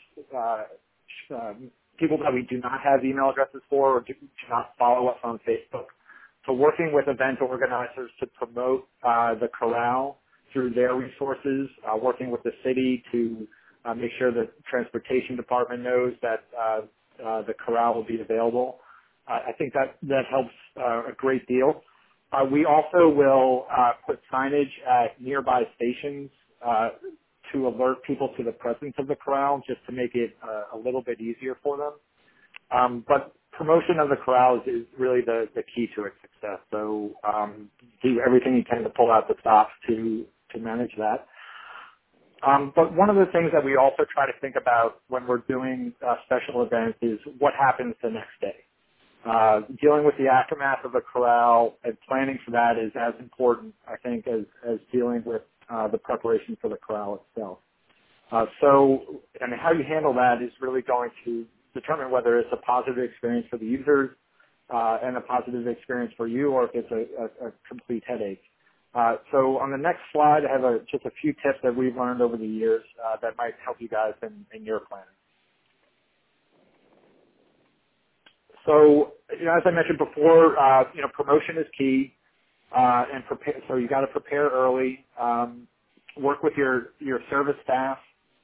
people that we do not have email addresses for or do not follow us on Facebook. So working with event organizers to promote the corral through their resources, working with the city to make sure the transportation department knows that the corral will be available. I think that helps a great deal. We also will put signage at nearby stations to alert people to the presence of the corral, just to make it a little bit easier for them. But promotion of the corrals is really the key to its success. So do everything you can to pull out the stops to manage that. But one of the things that we also try to think about when we're doing special events is what happens the next day. Dealing with the aftermath of the corral and planning for that is as important, I think, as dealing with the preparation for the corral itself. And how you handle that is really going to determine whether it's a positive experience for the users and a positive experience for you, or if it's a complete headache. So on the next slide, I have just a few tips that we've learned over the years that might help you guys in your planning. So, as I mentioned before, promotion is key, and prepare. So you got to prepare early. Work with your service staff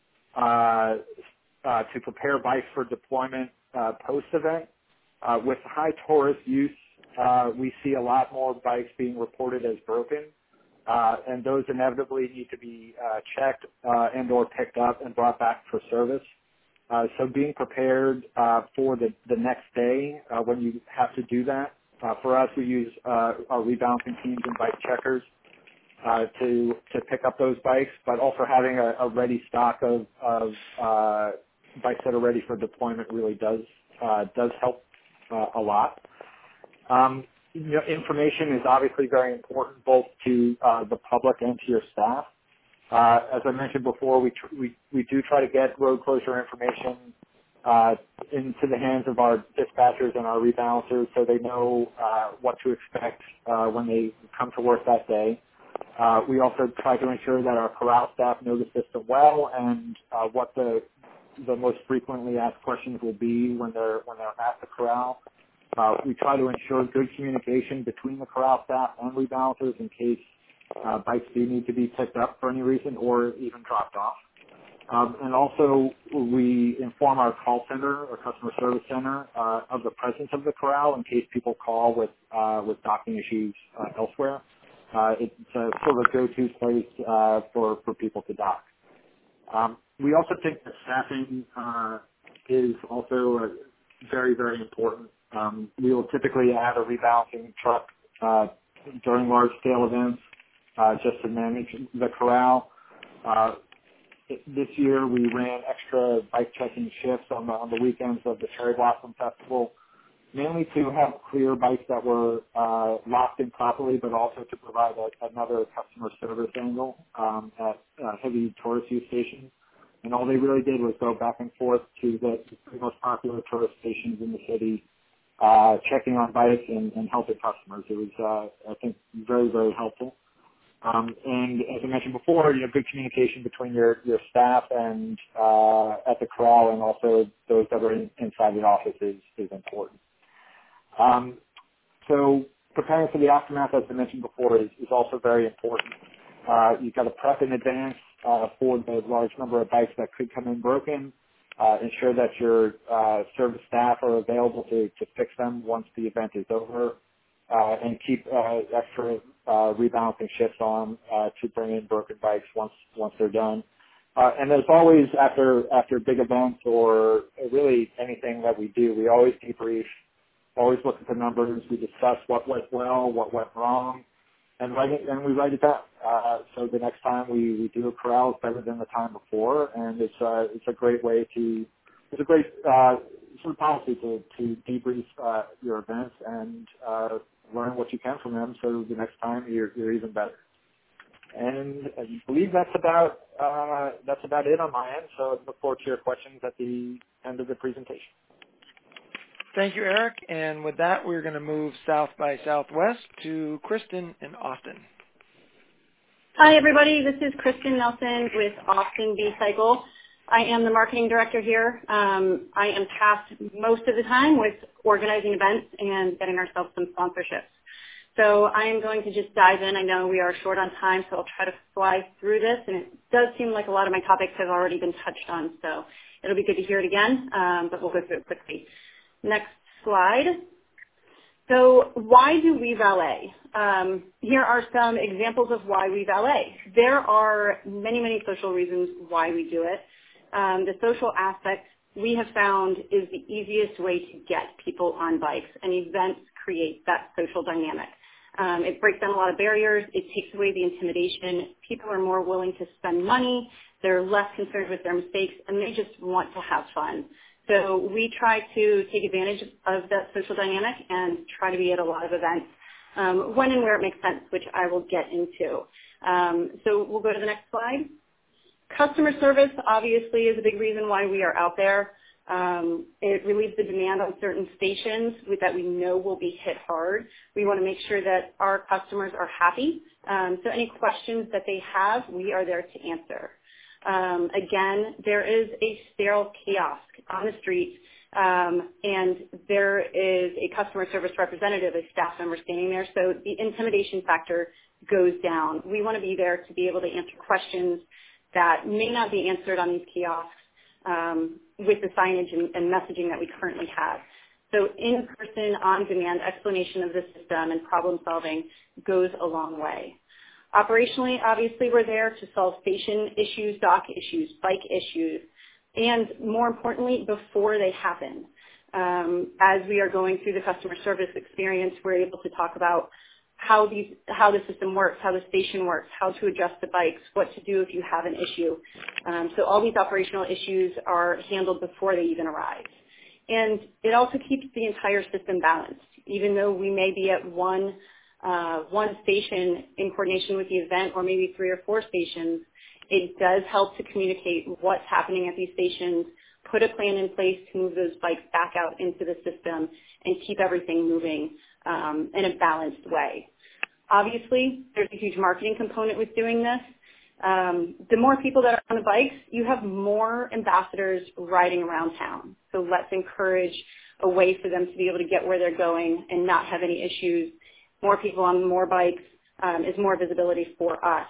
to prepare bikes for deployment post-event. With high tourist use, we see a lot more bikes being reported as broken, and those inevitably need to be checked and or picked up and brought back for service. So being prepared for the next day when you have to do that. For us, we use our rebalancing teams and bike checkers to pick up those bikes, but also having a ready stock of bikes that are ready for deployment really does help a lot. Information is obviously very important both to the public and to your staff. As I mentioned before, we do try to get road closure information into the hands of our dispatchers and our rebalancers so they know what to expect when they come to work that day. We also try to ensure that our corral staff know the system well and what the most frequently asked questions will be when they're at the corral. We try to ensure good communication between the corral staff and rebalancers in case bikes do need to be picked up for any reason or even dropped off. And also, we inform our call center or customer service center of the presence of the corral in case people call with docking issues elsewhere. It's a sort of a go-to place for people to dock. We also think that staffing is also very, very important. We will typically add a rebalancing truck during large-scale events just to manage the corral. This year we ran extra bike checking shifts on the weekends of the Cherry Blossom Festival, mainly to have clear bikes that were locked in properly, but also to provide another customer service angle at heavy tourist use stations. And all they really did was go back and forth to the most popular tourist stations in the city, checking on bikes and helping customers. It was, I think, very, very helpful. And as I mentioned before, good communication between your staff and at the corral and also those that are inside the office is important. So preparing for the aftermath, as I mentioned before, is also very important. You've got to prep in advance for the large number of bikes that could come in broken. Ensure that your service staff are available to fix them once the event is over, and keep extra rebalancing shifts on to bring in broken bikes once they're done. And as always, after big events or really anything that we do, we always debrief, always look at the numbers. We discuss what went well, what went wrong, and we write it down. So the next time we do a corral, it's better than the time before, and it's a great way to, it's a great sort of policy to debrief your events and learn what you can from them, so the next time you're even better. And I believe that's about it on my end. So I look forward to your questions at the end of the presentation. Thank you, Eric. And with that, we're going to move South by Southwest to Kristen in Austin. Hi, everybody. This is Kristen Nelson with Austin B-Cycle. I am the marketing director here. I am tasked most of the time with organizing events and getting ourselves some sponsorships. So I am going to just dive in. I know we are short on time, so I'll try to fly through this. And it does seem like a lot of my topics have already been touched on, so it'll be good to hear it again, but we'll go through it quickly. Next slide. So why do we valet? Here are some examples of why we valet. There are many, many social reasons why we do it. The social aspect we have found is the easiest way to get people on bikes, and events create that social dynamic. It breaks down a lot of barriers. It takes away the intimidation. People are more willing to spend money. They're less concerned with their mistakes, and they just want to have fun. So we try to take advantage of that social dynamic and try to be at a lot of events when and where it makes sense, which I will get into. So we'll go to the next slide. Customer service obviously is a big reason why we are out there. It relieves the demand on certain stations that we know will be hit hard. We want to make sure that our customers are happy. So any questions that they have, we are there to answer. Again, there is a sterile kiosk on the street, and there is a customer service representative, a staff member standing there, so the intimidation factor goes down. We want to be there to be able to answer questions that may not be answered on these kiosks with the signage and messaging that we currently have. So in-person, on-demand explanation of the system and problem solving goes a long way. Operationally, obviously, we're there to solve station issues, dock issues, bike issues, and more importantly, before they happen. As we are going through the customer service experience, we're able to talk about how the system works, how the station works, how to adjust the bikes, what to do if you have an issue. So all these operational issues are handled before they even arrive. And it also keeps the entire system balanced. Even though we may be at one station in coordination with the event, or maybe 3 or 4 stations, it does help to communicate what's happening at these stations, put a plan in place to move those bikes back out into the system, and keep everything moving in a balanced way. Obviously, there's a huge marketing component with doing this. The more people that are on the bikes, you have more ambassadors riding around town. So let's encourage a way for them to be able to get where they're going and not have any issues. More people on more bikes is more visibility for us.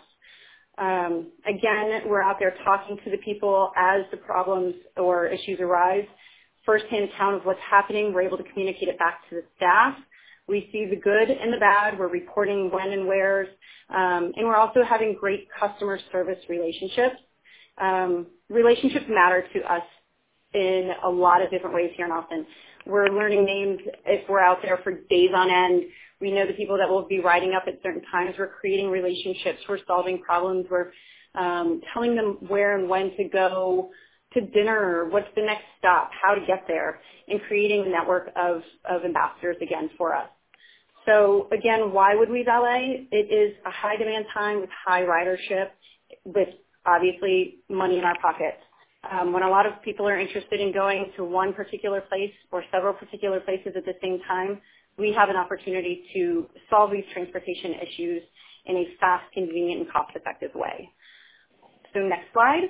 Again, we're out there talking to the people as the problems or issues arise. First-hand account of what's happening, we're able to communicate it back to the staff. We see the good and the bad. We're reporting when and wheres. And we're also having great customer service relationships. Relationships matter to us in a lot of different ways here in Austin. We're learning names if we're out there for days on end. We know the people that will be riding up at certain times. We're creating relationships. We're solving problems. We're telling them where and when to go to dinner, what's the next stop, how to get there, and creating a network of ambassadors again for us. So again, why would we valet? It is a high demand time with high ridership with obviously money in our pockets. When a lot of people are interested in going to one particular place or several particular places at the same time, we have an opportunity to solve these transportation issues in a fast, convenient, and cost-effective way. So next slide.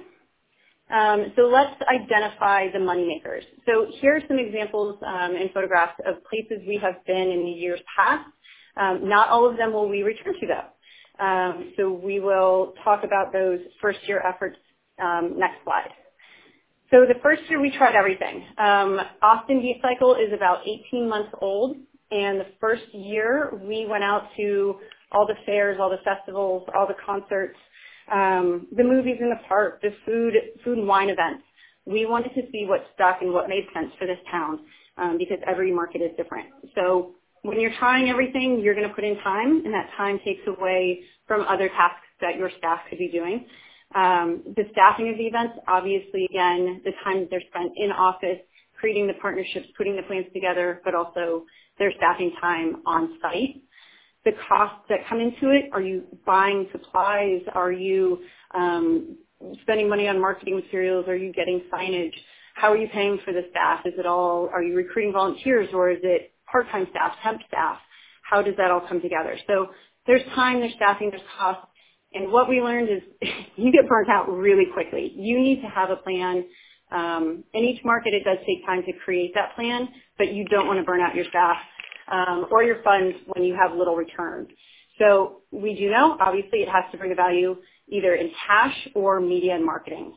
So let's identify the moneymakers. So here are some examples and photographs of places we have been in the years past. Not all of them will we return to though. So we will talk about those first-year efforts next slide. So the first year we tried everything. Austin B-Cycle is about 18 months old, and the first year we went out to all the fairs, all the festivals, all the concerts, the movies in the park, the food and wine events. We wanted to see what stuck and what made sense for this town because every market is different. So when you're trying everything, you're going to put in time, and that time takes away from other tasks that your staff could be doing. The staffing of the events, obviously, again, the time that they're spent in office, creating the partnerships, putting the plans together, but also their staffing time on site. The costs that come into it, are you buying supplies? Are you spending money on marketing materials? Are you getting signage? How are you paying for the staff? Are you recruiting volunteers, or is it part-time staff, temp staff? How does that all come together? So there's time, there's staffing, there's cost. And what we learned is you get burnt out really quickly. You need to have a plan. In each market, it does take time to create that plan, but you don't want to burn out your staff or your funds when you have little return. So we do know, obviously, it has to bring a value either in cash or media and marketing.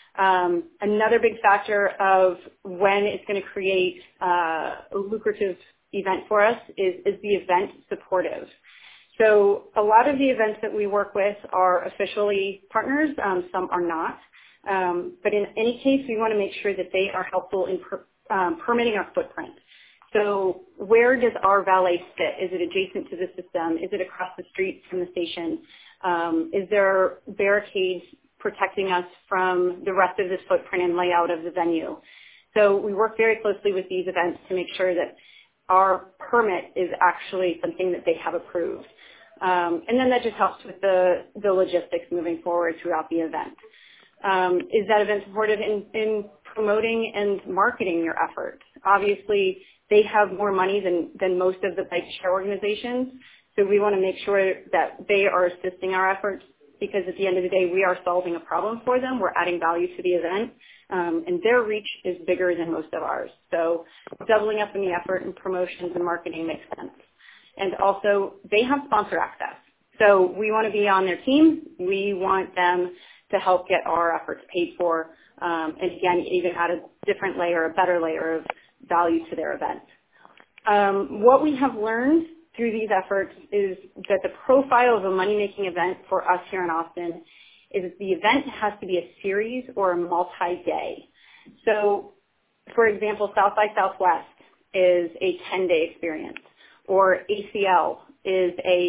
Another big factor of when it's going to create a lucrative event for us is the event supportive. So a lot of the events that we work with are officially partners. Some are not. But in any case, we want to make sure that they are helpful in permitting our footprint. So where does our valet sit? Is it adjacent to the system? Is it across the street from the station? Is there barricades protecting us from the rest of this footprint and layout of the venue? So we work very closely with these events to make sure that our permit is actually something that they have approved. And then that just helps with the logistics moving forward throughout the event. Is that event supportive in promoting and marketing your efforts? Obviously, they have more money than most of the bike share organizations, so we want to make sure that they are assisting our efforts because at the end of the day, we are solving a problem for them. We're adding value to the event, and their reach is bigger than most of ours. So doubling up in the effort and promotions and marketing makes sense. And also, they have sponsor access. So we want to be on their team. We want them to help get our efforts paid for, and again, even add a different layer, a better layer of value to their event. What we have learned through these efforts is that the profile of a money-making event for us here in Austin is that the event has to be a series or a multi-day. So, for example, South by Southwest is a 10-day experience, or ACL is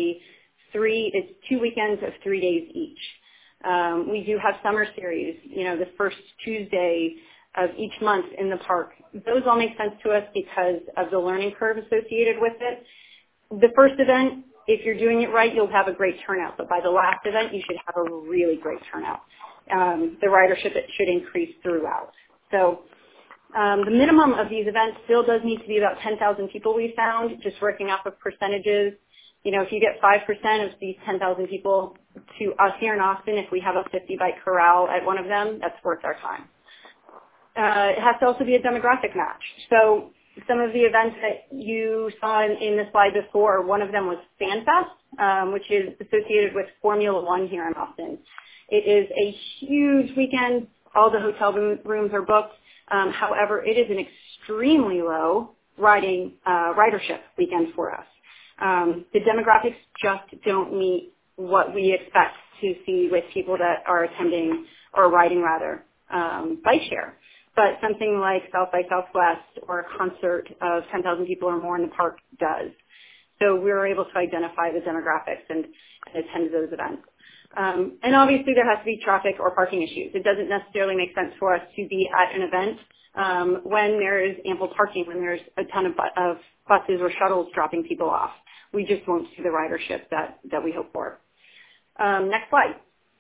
it's 2 weekends of 3 days each. We do have summer series, the first Tuesday of each month in the park. Those all make sense to us because of the learning curve associated with it. The first event, if you're doing it right, you'll have a great turnout. But by the last event, you should have a really great turnout. The ridership should increase throughout. So the minimum of these events still does need to be about 10,000 people we found, just working off of percentages. if you get 5% of these 10,000 people to us here in Austin, if we have a 50-bike corral at one of them, that's worth our time. It has to also be a demographic match. So some of the events that you saw in the slide before, one of them was FanFest, which is associated with Formula One here in Austin. It is a huge weekend. All the hotel rooms are booked. However, it is an extremely low ridership weekend for us. The demographics just don't meet what we expect to see with people that are attending or riding rather bike share. But something like South by Southwest or a concert of 10,000 people or more in the park does. So we were able to identify the demographics and attend those events. And obviously there has to be traffic or parking issues. It doesn't necessarily make sense for us to be at an event when there is ample parking, when there's a ton of buses or shuttles dropping people off. We just won't see the ridership that we hope for. Next slide.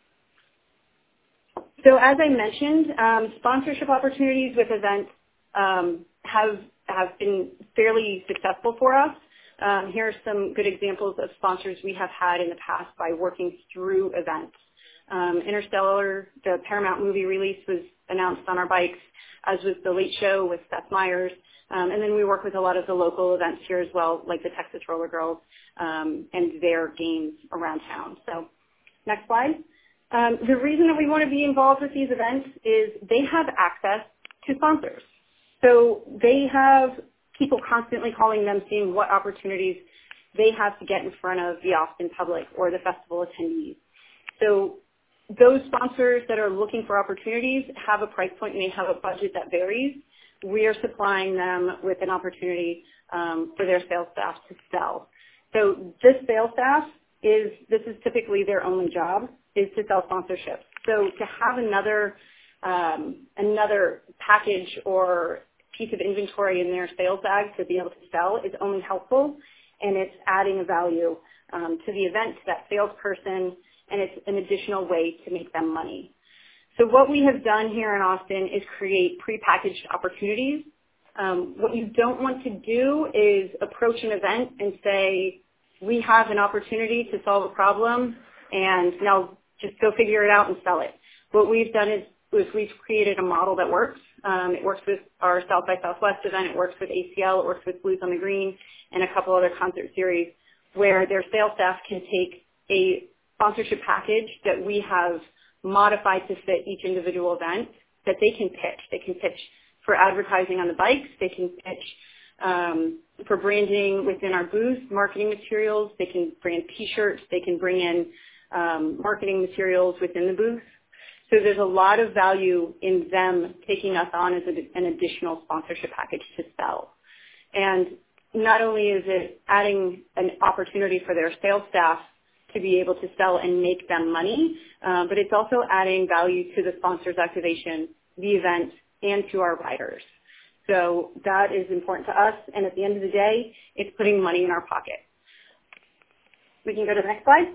So as I mentioned, sponsorship opportunities with events have been fairly successful for us. Here are some good examples of sponsors we have had in the past by working through events. Interstellar, the Paramount movie release, was announced on our bikes, as was The Late Show with Seth Meyers. And then we work with a lot of the local events here as well, like the Texas Roller Girls and their games around town. So next slide. The reason that we want to be involved with these events is they have access to sponsors. So they have people constantly calling them, seeing what opportunities they have to get in front of the Austin public or the festival attendees. So those sponsors that are looking for opportunities have a price point and they have a budget that varies. We are supplying them with an opportunity for their sales staff to sell. So this sales staff this is typically their only job, is to sell sponsorships. So to have another package or piece of inventory in their sales bag to be able to sell is only helpful, and it's adding a value to the event, to that salesperson, and it's an additional way to make them money. So what we have done here in Austin is create prepackaged opportunities. What you don't want to do is approach an event and say, we have an opportunity to solve a problem, and now just go figure it out and sell it. What we've done is we've created a model that works. It works with our South by Southwest event. It works with ACL. It works with Blues on the Green and a couple other concert series where their sales staff can take a sponsorship package that we have modified to fit each individual event that they can pitch. They can pitch for advertising on the bikes. They can pitch for branding within our booth, marketing materials. They can brand T-shirts. They can bring in marketing materials within the booth. So there's a lot of value in them taking us on as an additional sponsorship package to sell. And not only is it adding an opportunity for their sales staff to be able to sell and make them money, but it's also adding value to the sponsor's activation, the event, and to our riders. So that is important to us, and at the end of the day, it's putting money in our pocket. We can go to the next slide.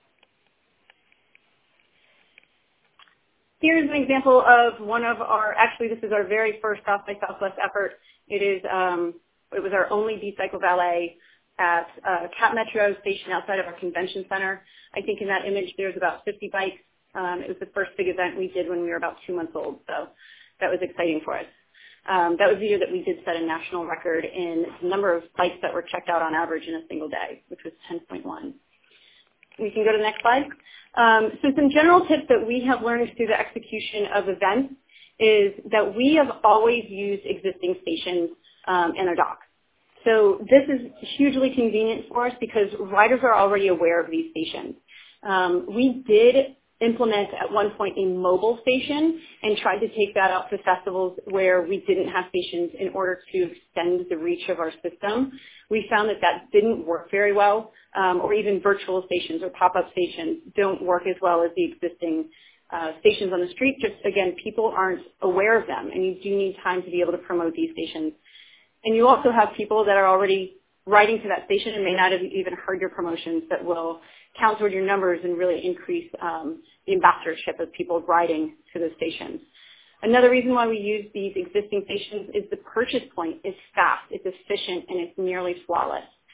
Here's an example of one of our, actually this is our very first South by Southwest effort. It was our only B-Cycle Valet at Cap Metro station outside of our convention center. I think in that image there's about 50 bikes. It was the first big event we did when we were about 2 months old, so that was exciting for us. That was the year that we did set a national record in the number of bikes that were checked out on average in a single day, which was 10.1. We can go to the next slide. So some general tips that we have learned through the execution of events is that we have always used existing stations in our dock. So this is hugely convenient for us because riders are already aware of these stations. We did implement at one point a mobile station and tried to take that out to festivals where we didn't have stations in order to extend the reach of our system. We found that didn't work very well, or even virtual stations or pop-up stations don't work as well as the existing stations on the street. Just, again, people aren't aware of them, and you do need time to be able to promote these stations. And you also have people that are already riding to that station and may not have even heard your promotions that will count toward your numbers and really increase the ambassadorship of people riding to those stations. Another reason why we use these existing stations is the purchase point is fast, it's efficient, and it's nearly flawless.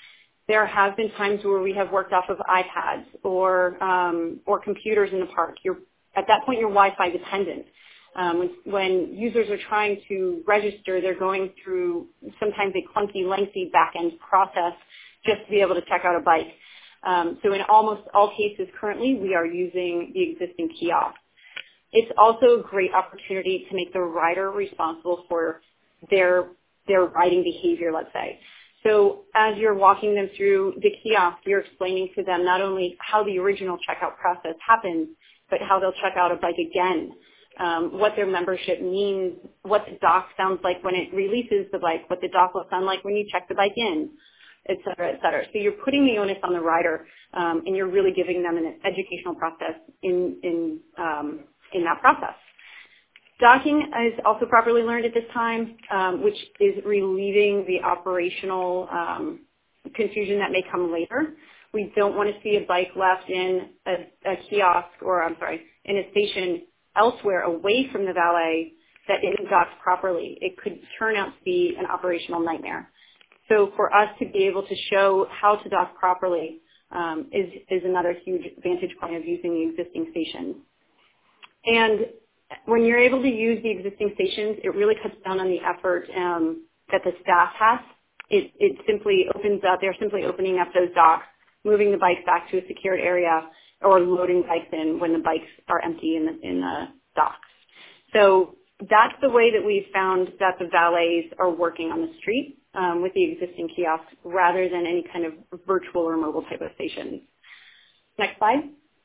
There have been times where we have worked off of iPads or computers in the park. At that point, you're Wi-Fi dependent. When users are trying to register, they're going through sometimes a clunky, lengthy back-end process just to be able to check out a bike. So in almost all cases currently, we are using the existing kiosk. It's also a great opportunity to make the rider responsible for their riding behavior, let's say. So as you're walking them through the kiosk, you're explaining to them not only how the original checkout process happens, but how they'll check out a bike again, what their membership means, what the dock sounds like when it releases the bike, what the dock will sound like when you check the bike in, et cetera, et cetera. So you're putting the onus on the rider, and you're really giving them an educational process in that process. Docking is also properly learned at this time, which is relieving the operational confusion that may come later. We don't want to see a bike left in a kiosk in a station elsewhere away from the valet that isn't docked properly. It could turn out to be an operational nightmare. So for us to be able to show how to dock properly is another huge vantage point of using the existing stations. And when you're able to use the existing stations, it really cuts down on the effort that the staff has. It simply opens up, they're simply opening up those docks, moving the bikes back to a secured area, or loading bikes in when the bikes are empty in the docks. So that's the way that we've found that the valets are working on the street with the existing kiosks rather than any kind of virtual or mobile type of stations. Next slide.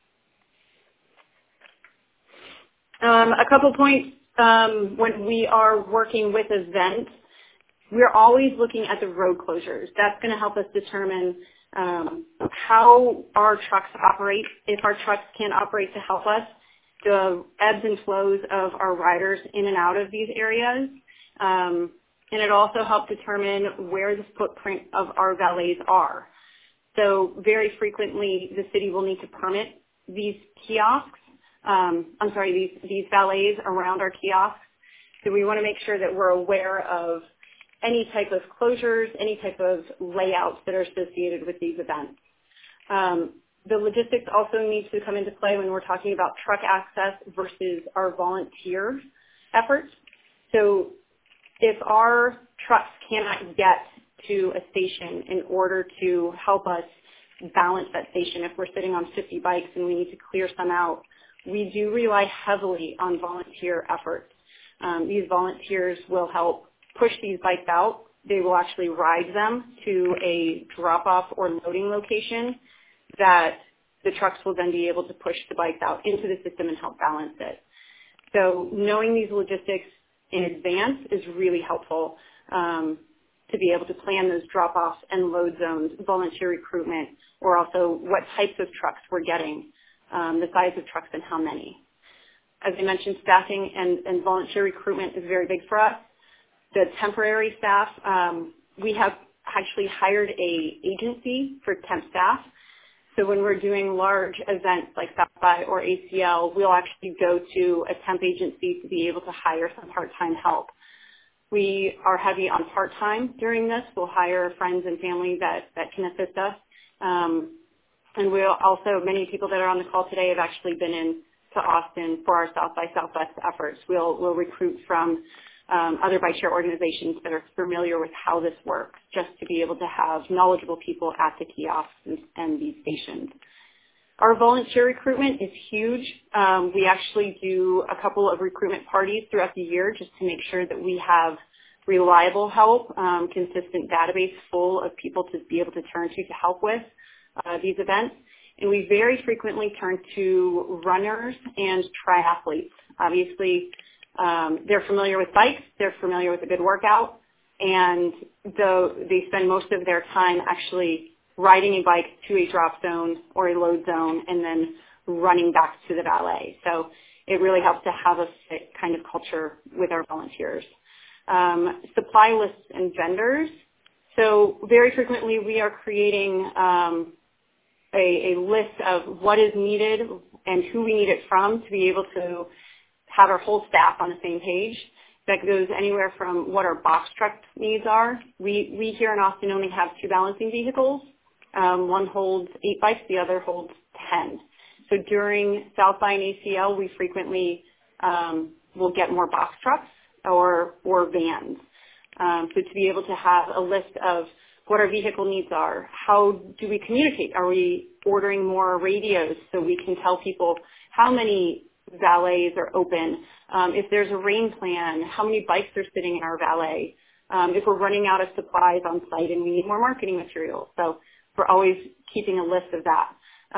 A couple points when we are working with events, we're always looking at the road closures. That's going to help us determine how our trucks operate, if our trucks can operate to help us, the ebbs and flows of our riders in and out of these areas. And it also helps determine where the footprint of our valets are. So very frequently, the city will need to permit these kiosks. These valets around our kiosks. So we want to make sure that we're aware of any type of closures, any type of layouts that are associated with these events. The logistics also needs to come into play when we're talking about truck access versus our volunteer efforts. So if our trucks cannot get to a station in order to help us balance that station, if we're sitting on 50 bikes and we need to clear some out, we do rely heavily on volunteer efforts. These volunteers will help push these bikes out. They will actually ride them to a drop-off or loading location that the trucks will then be able to push the bikes out into the system and help balance it. So knowing these logistics in advance is really helpful to be able to plan those drop-offs and load zones, volunteer recruitment, or also what types of trucks we're getting, the size of trucks and how many. As I mentioned, staffing and volunteer recruitment is very big for us. The temporary staff, we have actually hired a agency for temp staff. So when we're doing large events like South by or ACL, we'll actually go to a temp agency to be able to hire some part-time help. We are heavy on part-time during this. We'll hire friends and family that can assist us. And we'll also, many people that are on the call today have actually been in to Austin for our South by Southwest efforts. We'll recruit from other bike share organizations that are familiar with how this works, just to be able to have knowledgeable people at the kiosks and these stations. Our volunteer recruitment is huge. We actually do a couple of recruitment parties throughout the year just to make sure that we have reliable help, consistent database full of people to be able to turn to help with these events. And we very frequently turn to runners and triathletes. Obviously, they're familiar with bikes, they're familiar with a good workout, and they spend most of their time actually riding a bike to a drop zone or a load zone and then running back to the valet. So it really helps to have a fit kind of culture with our volunteers. Supply lists and vendors. So very frequently we are creating a list of what is needed and who we need it from to be able to have our whole staff on the same page. That goes anywhere from what our box truck needs are. We here in Austin only have 2 balancing vehicles, One holds 8 bikes, the other holds 10. So during South by and ACL, we frequently will get more box trucks or vans. So to be able to have a list of what our vehicle needs are, how do we communicate? Are we ordering more radios so we can tell people how many valets are open? If there's a rain plan, how many bikes are sitting in our valet? If we're running out of supplies on site and we need more marketing materials. So we're always keeping a list of that.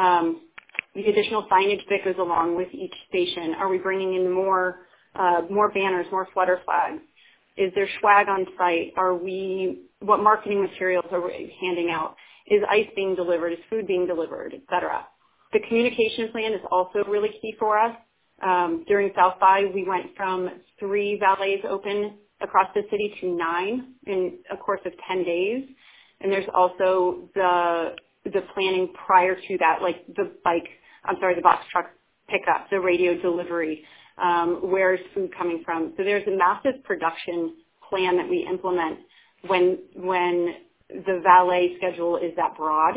The additional signage that goes along with each station. Are we bringing in more banners, more flutter flags? Is there swag on site? What marketing materials are we handing out? Is ice being delivered? Is food being delivered, et cetera? The communication plan is also really key for us. During South by, we went from 3 valets open across the city to 9 in a course of 10 days. And there's also the planning prior to that, like the box truck pickup, the radio delivery, where's food coming from. So there's a massive production plan that we implement when the valet schedule is that broad.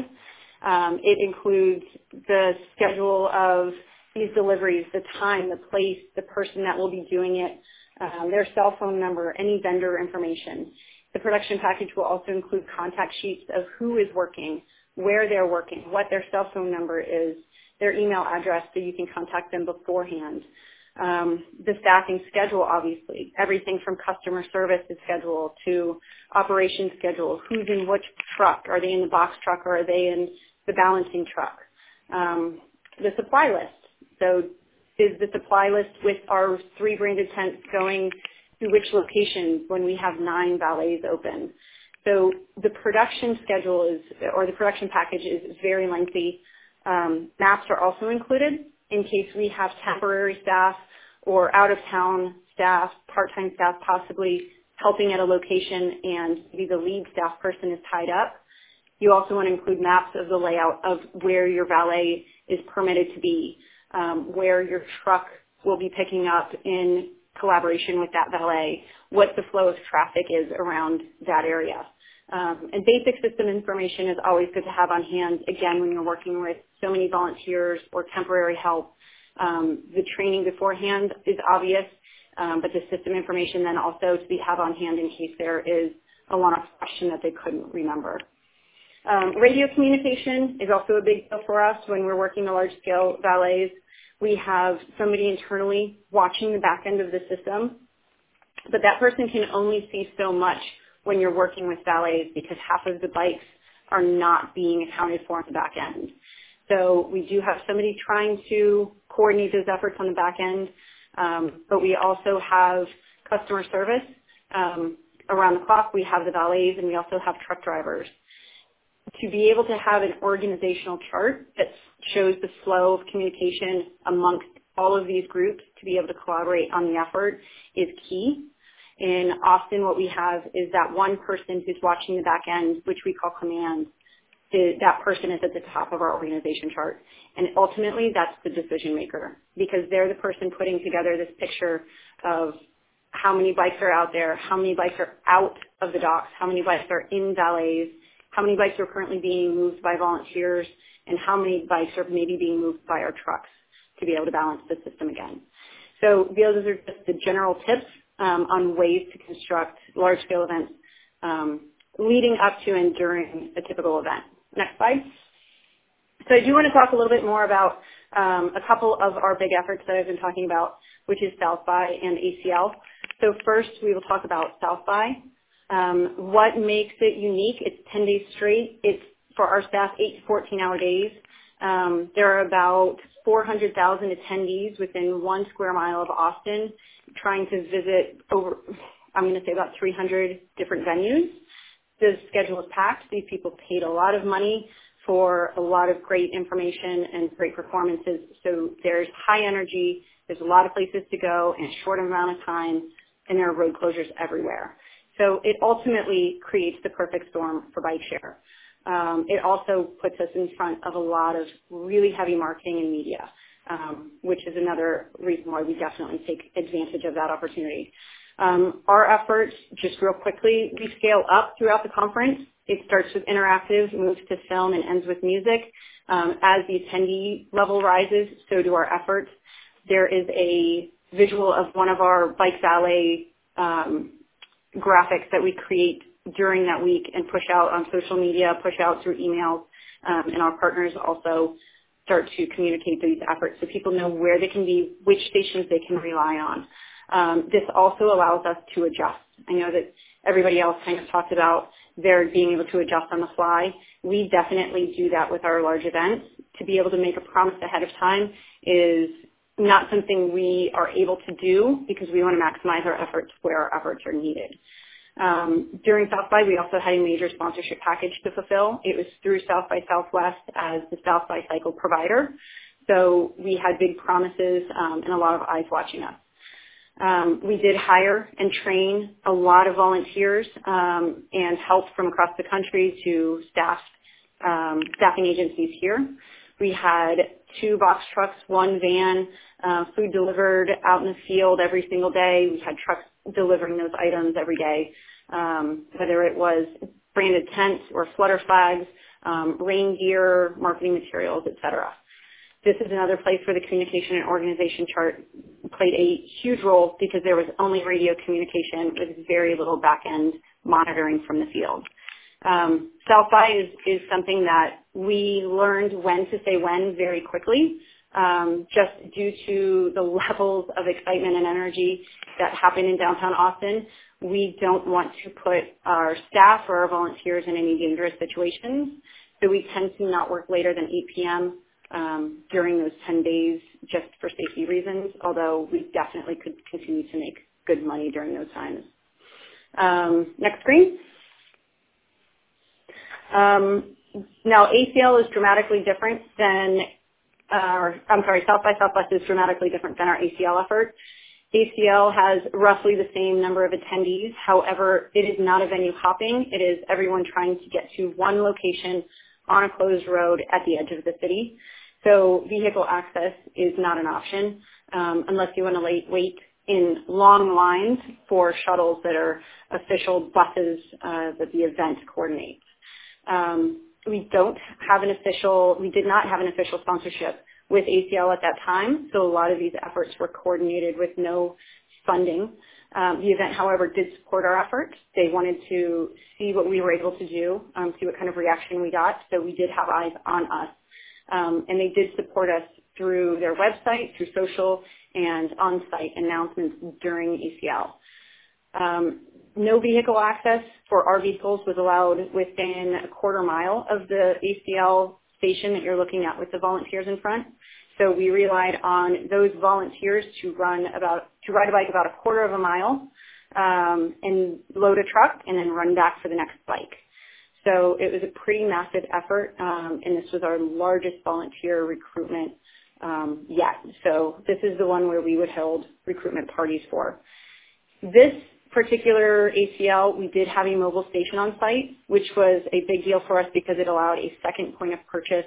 It includes the schedule of these deliveries, the time, the place, the person that will be doing it, their cell phone number, any vendor information. The production package will also include contact sheets of who is working, where they're working, what their cell phone number is, their email address so you can contact them beforehand. The staffing schedule, obviously, everything from customer service schedule to operations schedule, who's in which truck, are they in the box truck or are they in the balancing truck? The supply list, so is the supply list with our 3 branded tents going to which locations when we have 9 valets open? So the production schedule the production package is very lengthy. Maps are also included in case we have temporary staff or out-of-town staff, part-time staff possibly helping at a location and maybe the lead staff person is tied up. You also want to include maps of the layout of where your valet is permitted to be, where your truck will be picking up in collaboration with that valet, what the flow of traffic is around that area. And basic system information is always good to have on hand, again, when you're working with so many volunteers or temporary help. The training beforehand is obvious, but the system information then also to have on hand in case there is a one-off question that they couldn't remember. Radio communication is also a big deal for us when we're working the large-scale valets. We have somebody internally watching the back end of the system, but that person can only see so much when you're working with valets because half of the bikes are not being accounted for on the back end. So we do have somebody trying to coordinate those efforts on the back end, but we also have customer service. Around the clock, we have the valets, and we also have truck drivers. To be able to have an organizational chart that shows the flow of communication amongst all of these groups to be able to collaborate on the effort is key. In Austin, what we have is that one person who's watching the back end, which we call command. That person is at the top of our organization chart. And ultimately, that's the decision maker because they're the person putting together this picture of how many bikes are out there, how many bikes are out of the docks, how many bikes are in valets, how many bikes are currently being moved by volunteers, and how many bikes are maybe being moved by our trucks to be able to balance the system again. So those are just the general tips on ways to construct large-scale events leading up to and during a typical event. Next slide. So I do want to talk a little bit more about a couple of our big efforts that I've been talking about, which is South by and ACL. So first, we will talk about South by. What makes it unique? It's 10 days straight. It's for our staff, 8 to 14-hour days. There are about 400,000 attendees within 1 square mile of Austin trying to visit I'm going to say about 300 different venues. The schedule is packed. These people paid a lot of money for a lot of great information and great performances. So there's high energy. There's a lot of places to go in a short amount of time, and there are road closures everywhere. So it ultimately creates the perfect storm for bike share. It also puts us in front of a lot of really heavy marketing and media, which is another reason why we definitely take advantage of that opportunity. Our efforts, just real quickly, we scale up throughout the conference. It starts with interactive, moves to film, and ends with music. As the attendee level rises, so do our efforts. There is a visual of one of our bike valet graphics that we create during that week and push out on social media, push out through emails, and our partners also start to communicate these efforts so people know where they can be, which stations they can rely on. This also allows us to adjust. I know that everybody else kind of talked about their being able to adjust on the fly. We definitely do that with our large events. To be able to make a promise ahead of time is not something we are able to do because we want to maximize our efforts where our efforts are needed. During South by, we also had a major sponsorship package to fulfill. It was through South by Southwest as the South by Cycle provider. So we had big promises and a lot of eyes watching us. We did hire and train a lot of volunteers and help from across the country to staffing agencies here. We had 2 box trucks, 1 van, food delivered out in the field every single day. We had trucks delivering those items every day, whether it was branded tents or flutter flags, rain gear, marketing materials, etc. This is another place where the communication and organization chart played a huge role because there was only radio communication with very little back-end monitoring from the field. South by is something that we learned when to say when very quickly, just due to the levels of excitement and energy that happen in downtown Austin. We don't want to put our staff or our volunteers in any dangerous situations, so we tend to not work later than 8 p.m. During those 10 days just for safety reasons, although we definitely could continue to make good money during those times. Next screen. Now, ACL is dramatically different than, South by Southwest is dramatically different than our ACL effort. ACL has roughly the same number of attendees. However, it is not a venue hopping. It is everyone trying to get to one location on a closed road at the edge of the city. So vehicle access is not an option unless you want to wait in long lines for shuttles that are official buses that the event coordinates. We did not have an official sponsorship with ACL at that time, so a lot of these efforts were coordinated with no funding. The event, however, did support our efforts. They wanted to see what we were able to do, see what kind of reaction we got, so we did have eyes on us. And they did support us through their website, through social, and on-site announcements during ACL. No vehicle access for our vehicles was allowed within a quarter mile of the ACL station that you're looking at with the volunteers in front. So we relied on those volunteers to ride a bike about a quarter of a mile and load a truck and then run back for the next bike. So it was a pretty massive effort, and this was our largest volunteer recruitment yet. So this is the one where we would hold recruitment parties for. This particular ACL, we did have a mobile station on site, which was a big deal for us because it allowed a second point of purchase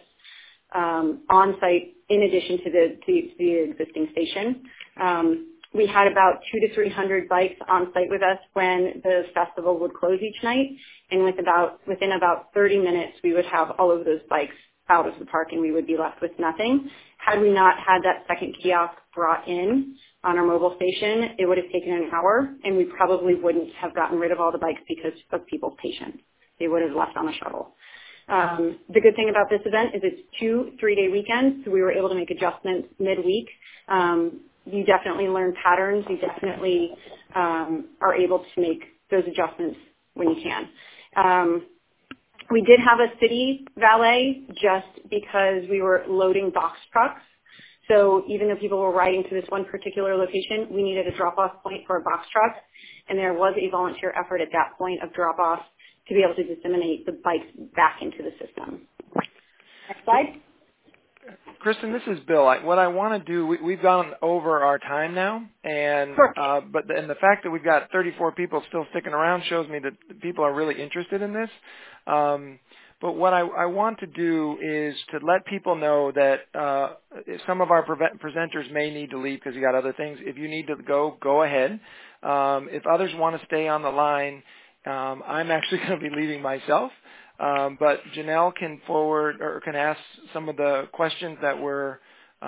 on site in addition to the existing station. We had about 200 to 300 bikes on site with us when the festival would close each night, and within about 30 minutes, we would have all of those bikes out of the park, and we would be left with nothing. Had we not had that second kiosk brought in on our mobile station, it would have taken an hour, and we probably wouldn't have gotten rid of all the bikes because of people's patience. They would have left on a shuttle. The good thing about this event is it's 2 3-day weekends, so we were able to make adjustments midweek. You definitely learn patterns. You definitely are able to make those adjustments when you can. We did have a city valet just because we were loading box trucks. So even though people were riding to this one particular location, we needed a drop-off point for a box truck, and there was a volunteer effort at that point of drop-off to be able to disseminate the bikes back into the system. Next slide. Kristen, this is Bill. What I want to do, we've gone over our time now, and sure. And the fact that we've got 34 people still sticking around shows me that people are really interested in this. But what I want to do is to let people know that some of our presenters may need to leave because you got other things. If you need to go ahead. If others want to stay on the line, I'm actually going to be leaving myself, but Janelle can forward or can ask some of the questions that were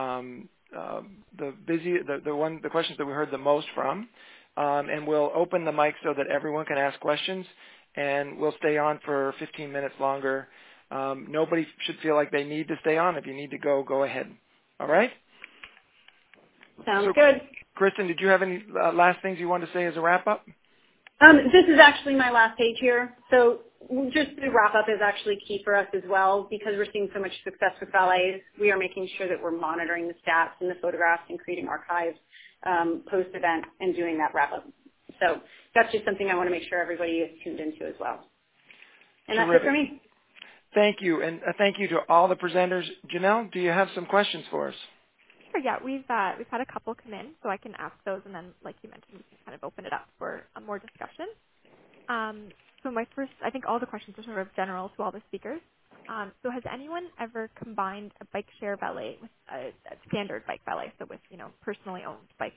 the questions that we heard the most from, and we'll open the mic so that everyone can ask questions, and we'll stay on for 15 minutes longer. Nobody should feel like they need to stay on. If you need to go, go ahead. All right? Sounds good. Kristen, did you have any last things you wanted to say as a wrap-up? This is actually my last page here. So just the wrap-up is actually key for us as well because we're seeing so much success with valets. We are making sure that we're monitoring the stats and the photographs and creating archives post-event and doing that wrap-up. So that's just something I want to make sure everybody is tuned into as well. And that's it for me. Thank you, and thank you to all the presenters. Janelle, do you have some questions for us? Sure, yeah. We've had a couple come in, so I can ask those, and then, like you mentioned, we can kind of open it up for more discussion. So my first, I think all the questions are sort of general to all the speakers. So has anyone ever combined a bike share valet with a standard bike valet, so with, personally owned bikes?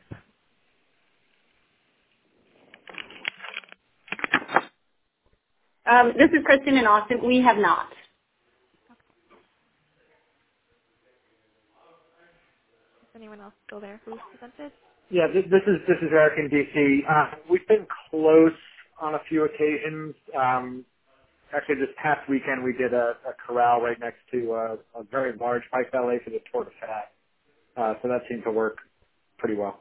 This is Kristen in Austin. We have not. Is anyone else still there who presented? Yeah, this is Eric in DC. We've been close on a few occasions. Actually, this past weekend we did a corral right next to a very large bike valet for the Tour de Fat. So that seemed to work pretty well.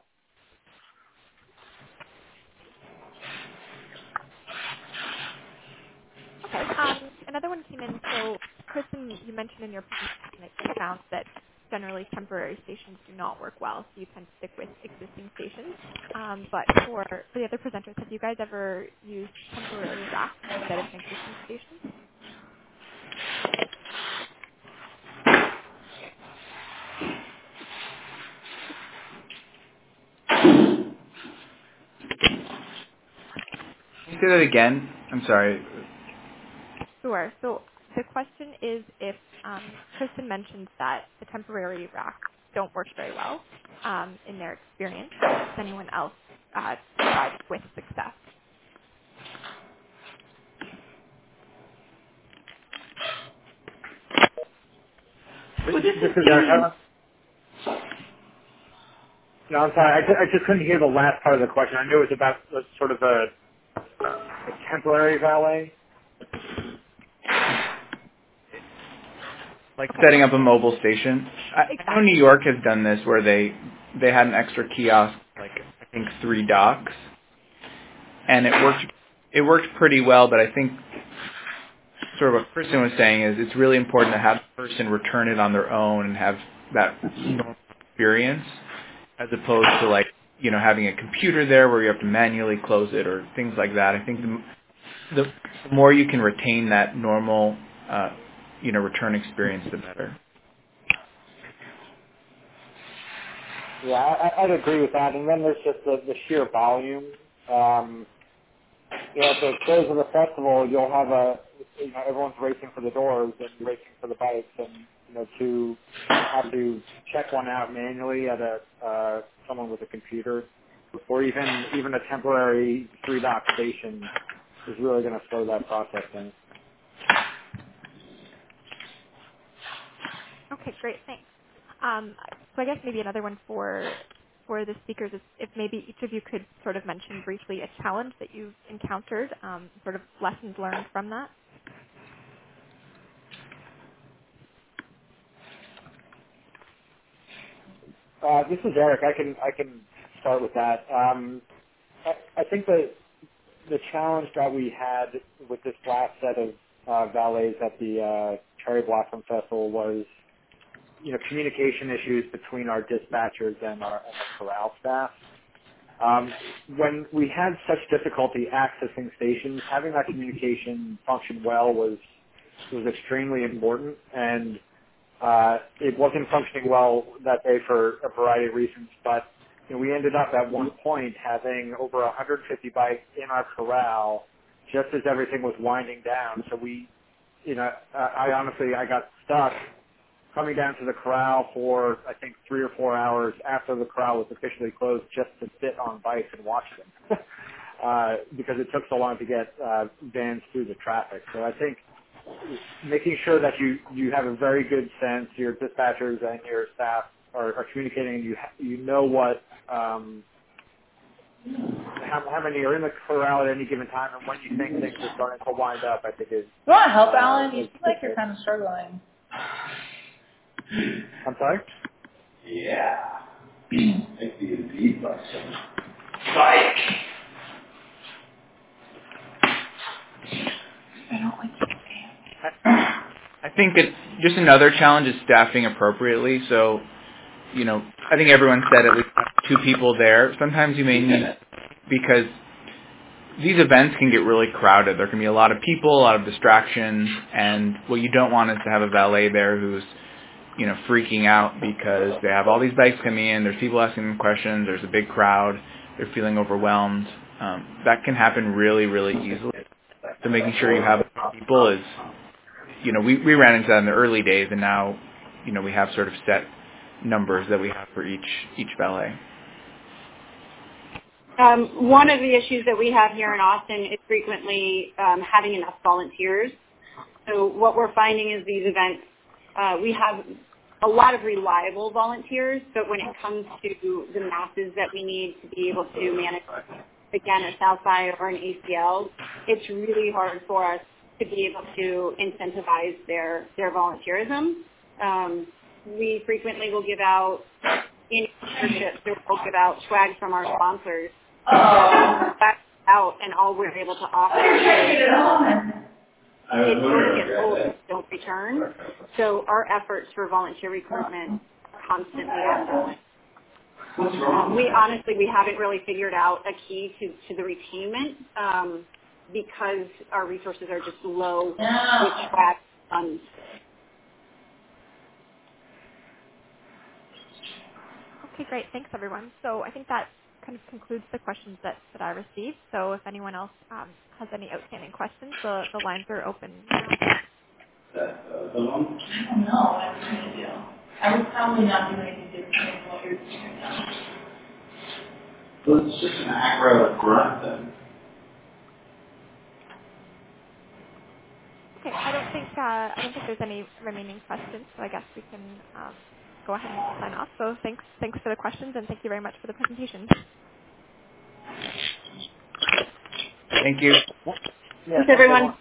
Okay. Another one came in. So, Kristen, you mentioned in your presentation that you found that generally temporary stations do not work well, so you tend to stick with existing stations. But for the other presenters, have you guys ever used temporary racks instead of an existing station? Can you say that again? I'm sorry. Sure. So the question is if Kristen mentioned that the temporary racks don't work very well in their experience, has anyone else tried with success? This is Eric. No, I'm sorry. I just couldn't hear the last part of the question. I knew it was about sort of a temporary valet. Like setting up a mobile station. I know New York has done this where they had an extra kiosk, like I think 3 docks, and it worked pretty well. But I think sort of what Kristen was saying is it's really important to have the person return it on their own and have that normal experience, as opposed to like having a computer there where you have to manually close it or things like that. I think the more you can retain that normal return experience, the better. Yeah, I'd agree with that. And then there's just the sheer volume. At the close of the festival, you'll have everyone's racing for the doors and racing for the bikes, and to have to check one out manually at someone with a computer, or even a temporary 3-dock station is really going to slow that process down. Okay, great. Thanks. So I guess maybe another one for the speakers is if maybe each of you could sort of mention briefly a challenge that you've encountered, sort of lessons learned from that. This is Eric. I can start with that. I think that the challenge that we had with this last set of valets at the Cherry Blossom Festival was, communication issues between our dispatchers and our corral staff. When we had such difficulty accessing stations, having that communication function well was extremely important, and it wasn't functioning well that day for a variety of reasons, but we ended up at one point having over 150 bikes in our corral just as everything was winding down. So I got stuck coming down to the corral for, I think, 3 or 4 hours after the corral was officially closed just to sit on bikes and watch them. because it took so long to get vans through the traffic. So I think making sure that you have a very good sense, your dispatchers and your staff are communicating, and you know what how many are in the corral at any given time, and when you think things are starting to wind up, I think is. You want to help, Alan? You seem like you're kind of struggling. I'm sorry? Yeah. Like the Indeed bus. Psych! I don't like this game. I think it's just another challenge is staffing appropriately. So, I think everyone said at least 2 people there. Sometimes you may need, because these events can get really crowded. There can be a lot of people, a lot of distractions, and what you don't want is to have a valet there who's, freaking out because they have all these bikes coming in, there's people asking them questions, there's a big crowd, they're feeling overwhelmed. That can happen really, really easily. So making sure you have people is, we ran into that in the early days, and now, we have sort of set numbers that we have for each valet. One of the issues that we have here in Austin is frequently having enough volunteers. So what we're finding is these events, we have a lot of reliable volunteers, but when it comes to the masses that we need to be able to manage, again, a Southside or an ACL, it's really hard for us to be able to incentivize their volunteerism. We frequently will give out internships, or we'll give out swag from our sponsors. Back out, and all we're able to offer it sort of gets old and don't return. So our efforts for volunteer recruitment are constantly ongoing. We haven't really figured out a key to the retainment because our resources are just low with swag funds. Okay, great. Thanks, everyone. So I think that kind of concludes the questions that I received. So if anyone else has any outstanding questions, the lines are open now. The one? I don't know. What I'm trying to do. I would probably not do anything different than what you're doing now. Well, it's just an acro grunt then. Okay, I don't think there's any remaining questions, so I guess we can go ahead and sign off. So thanks for the questions, and thank you very much for the presentation. Thank you. Thanks, everyone.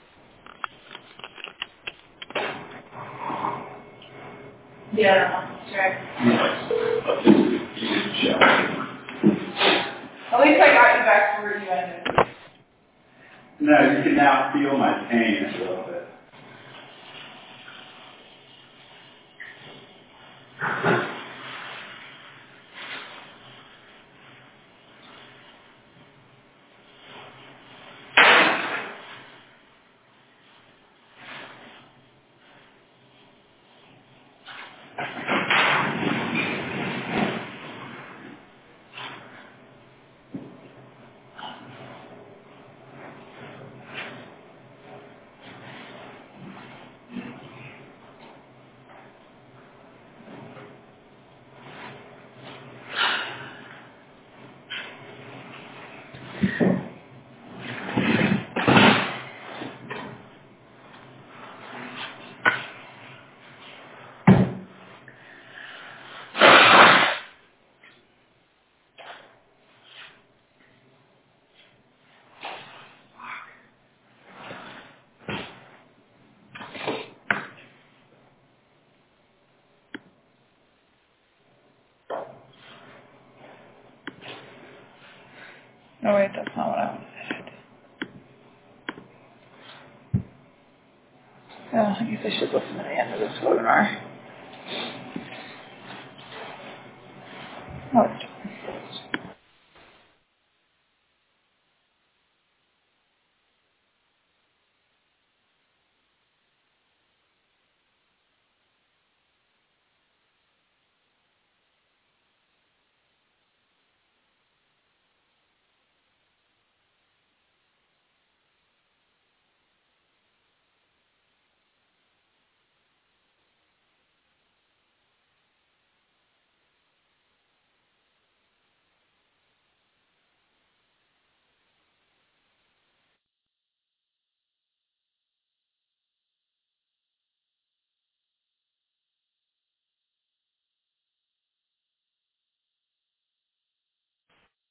Yeah, sure. At least I got you back to where you ended. No, you can now feel my pain a little bit. No, wait, that's not what I wanted. Oh, I guess I should listen to the end of this webinar.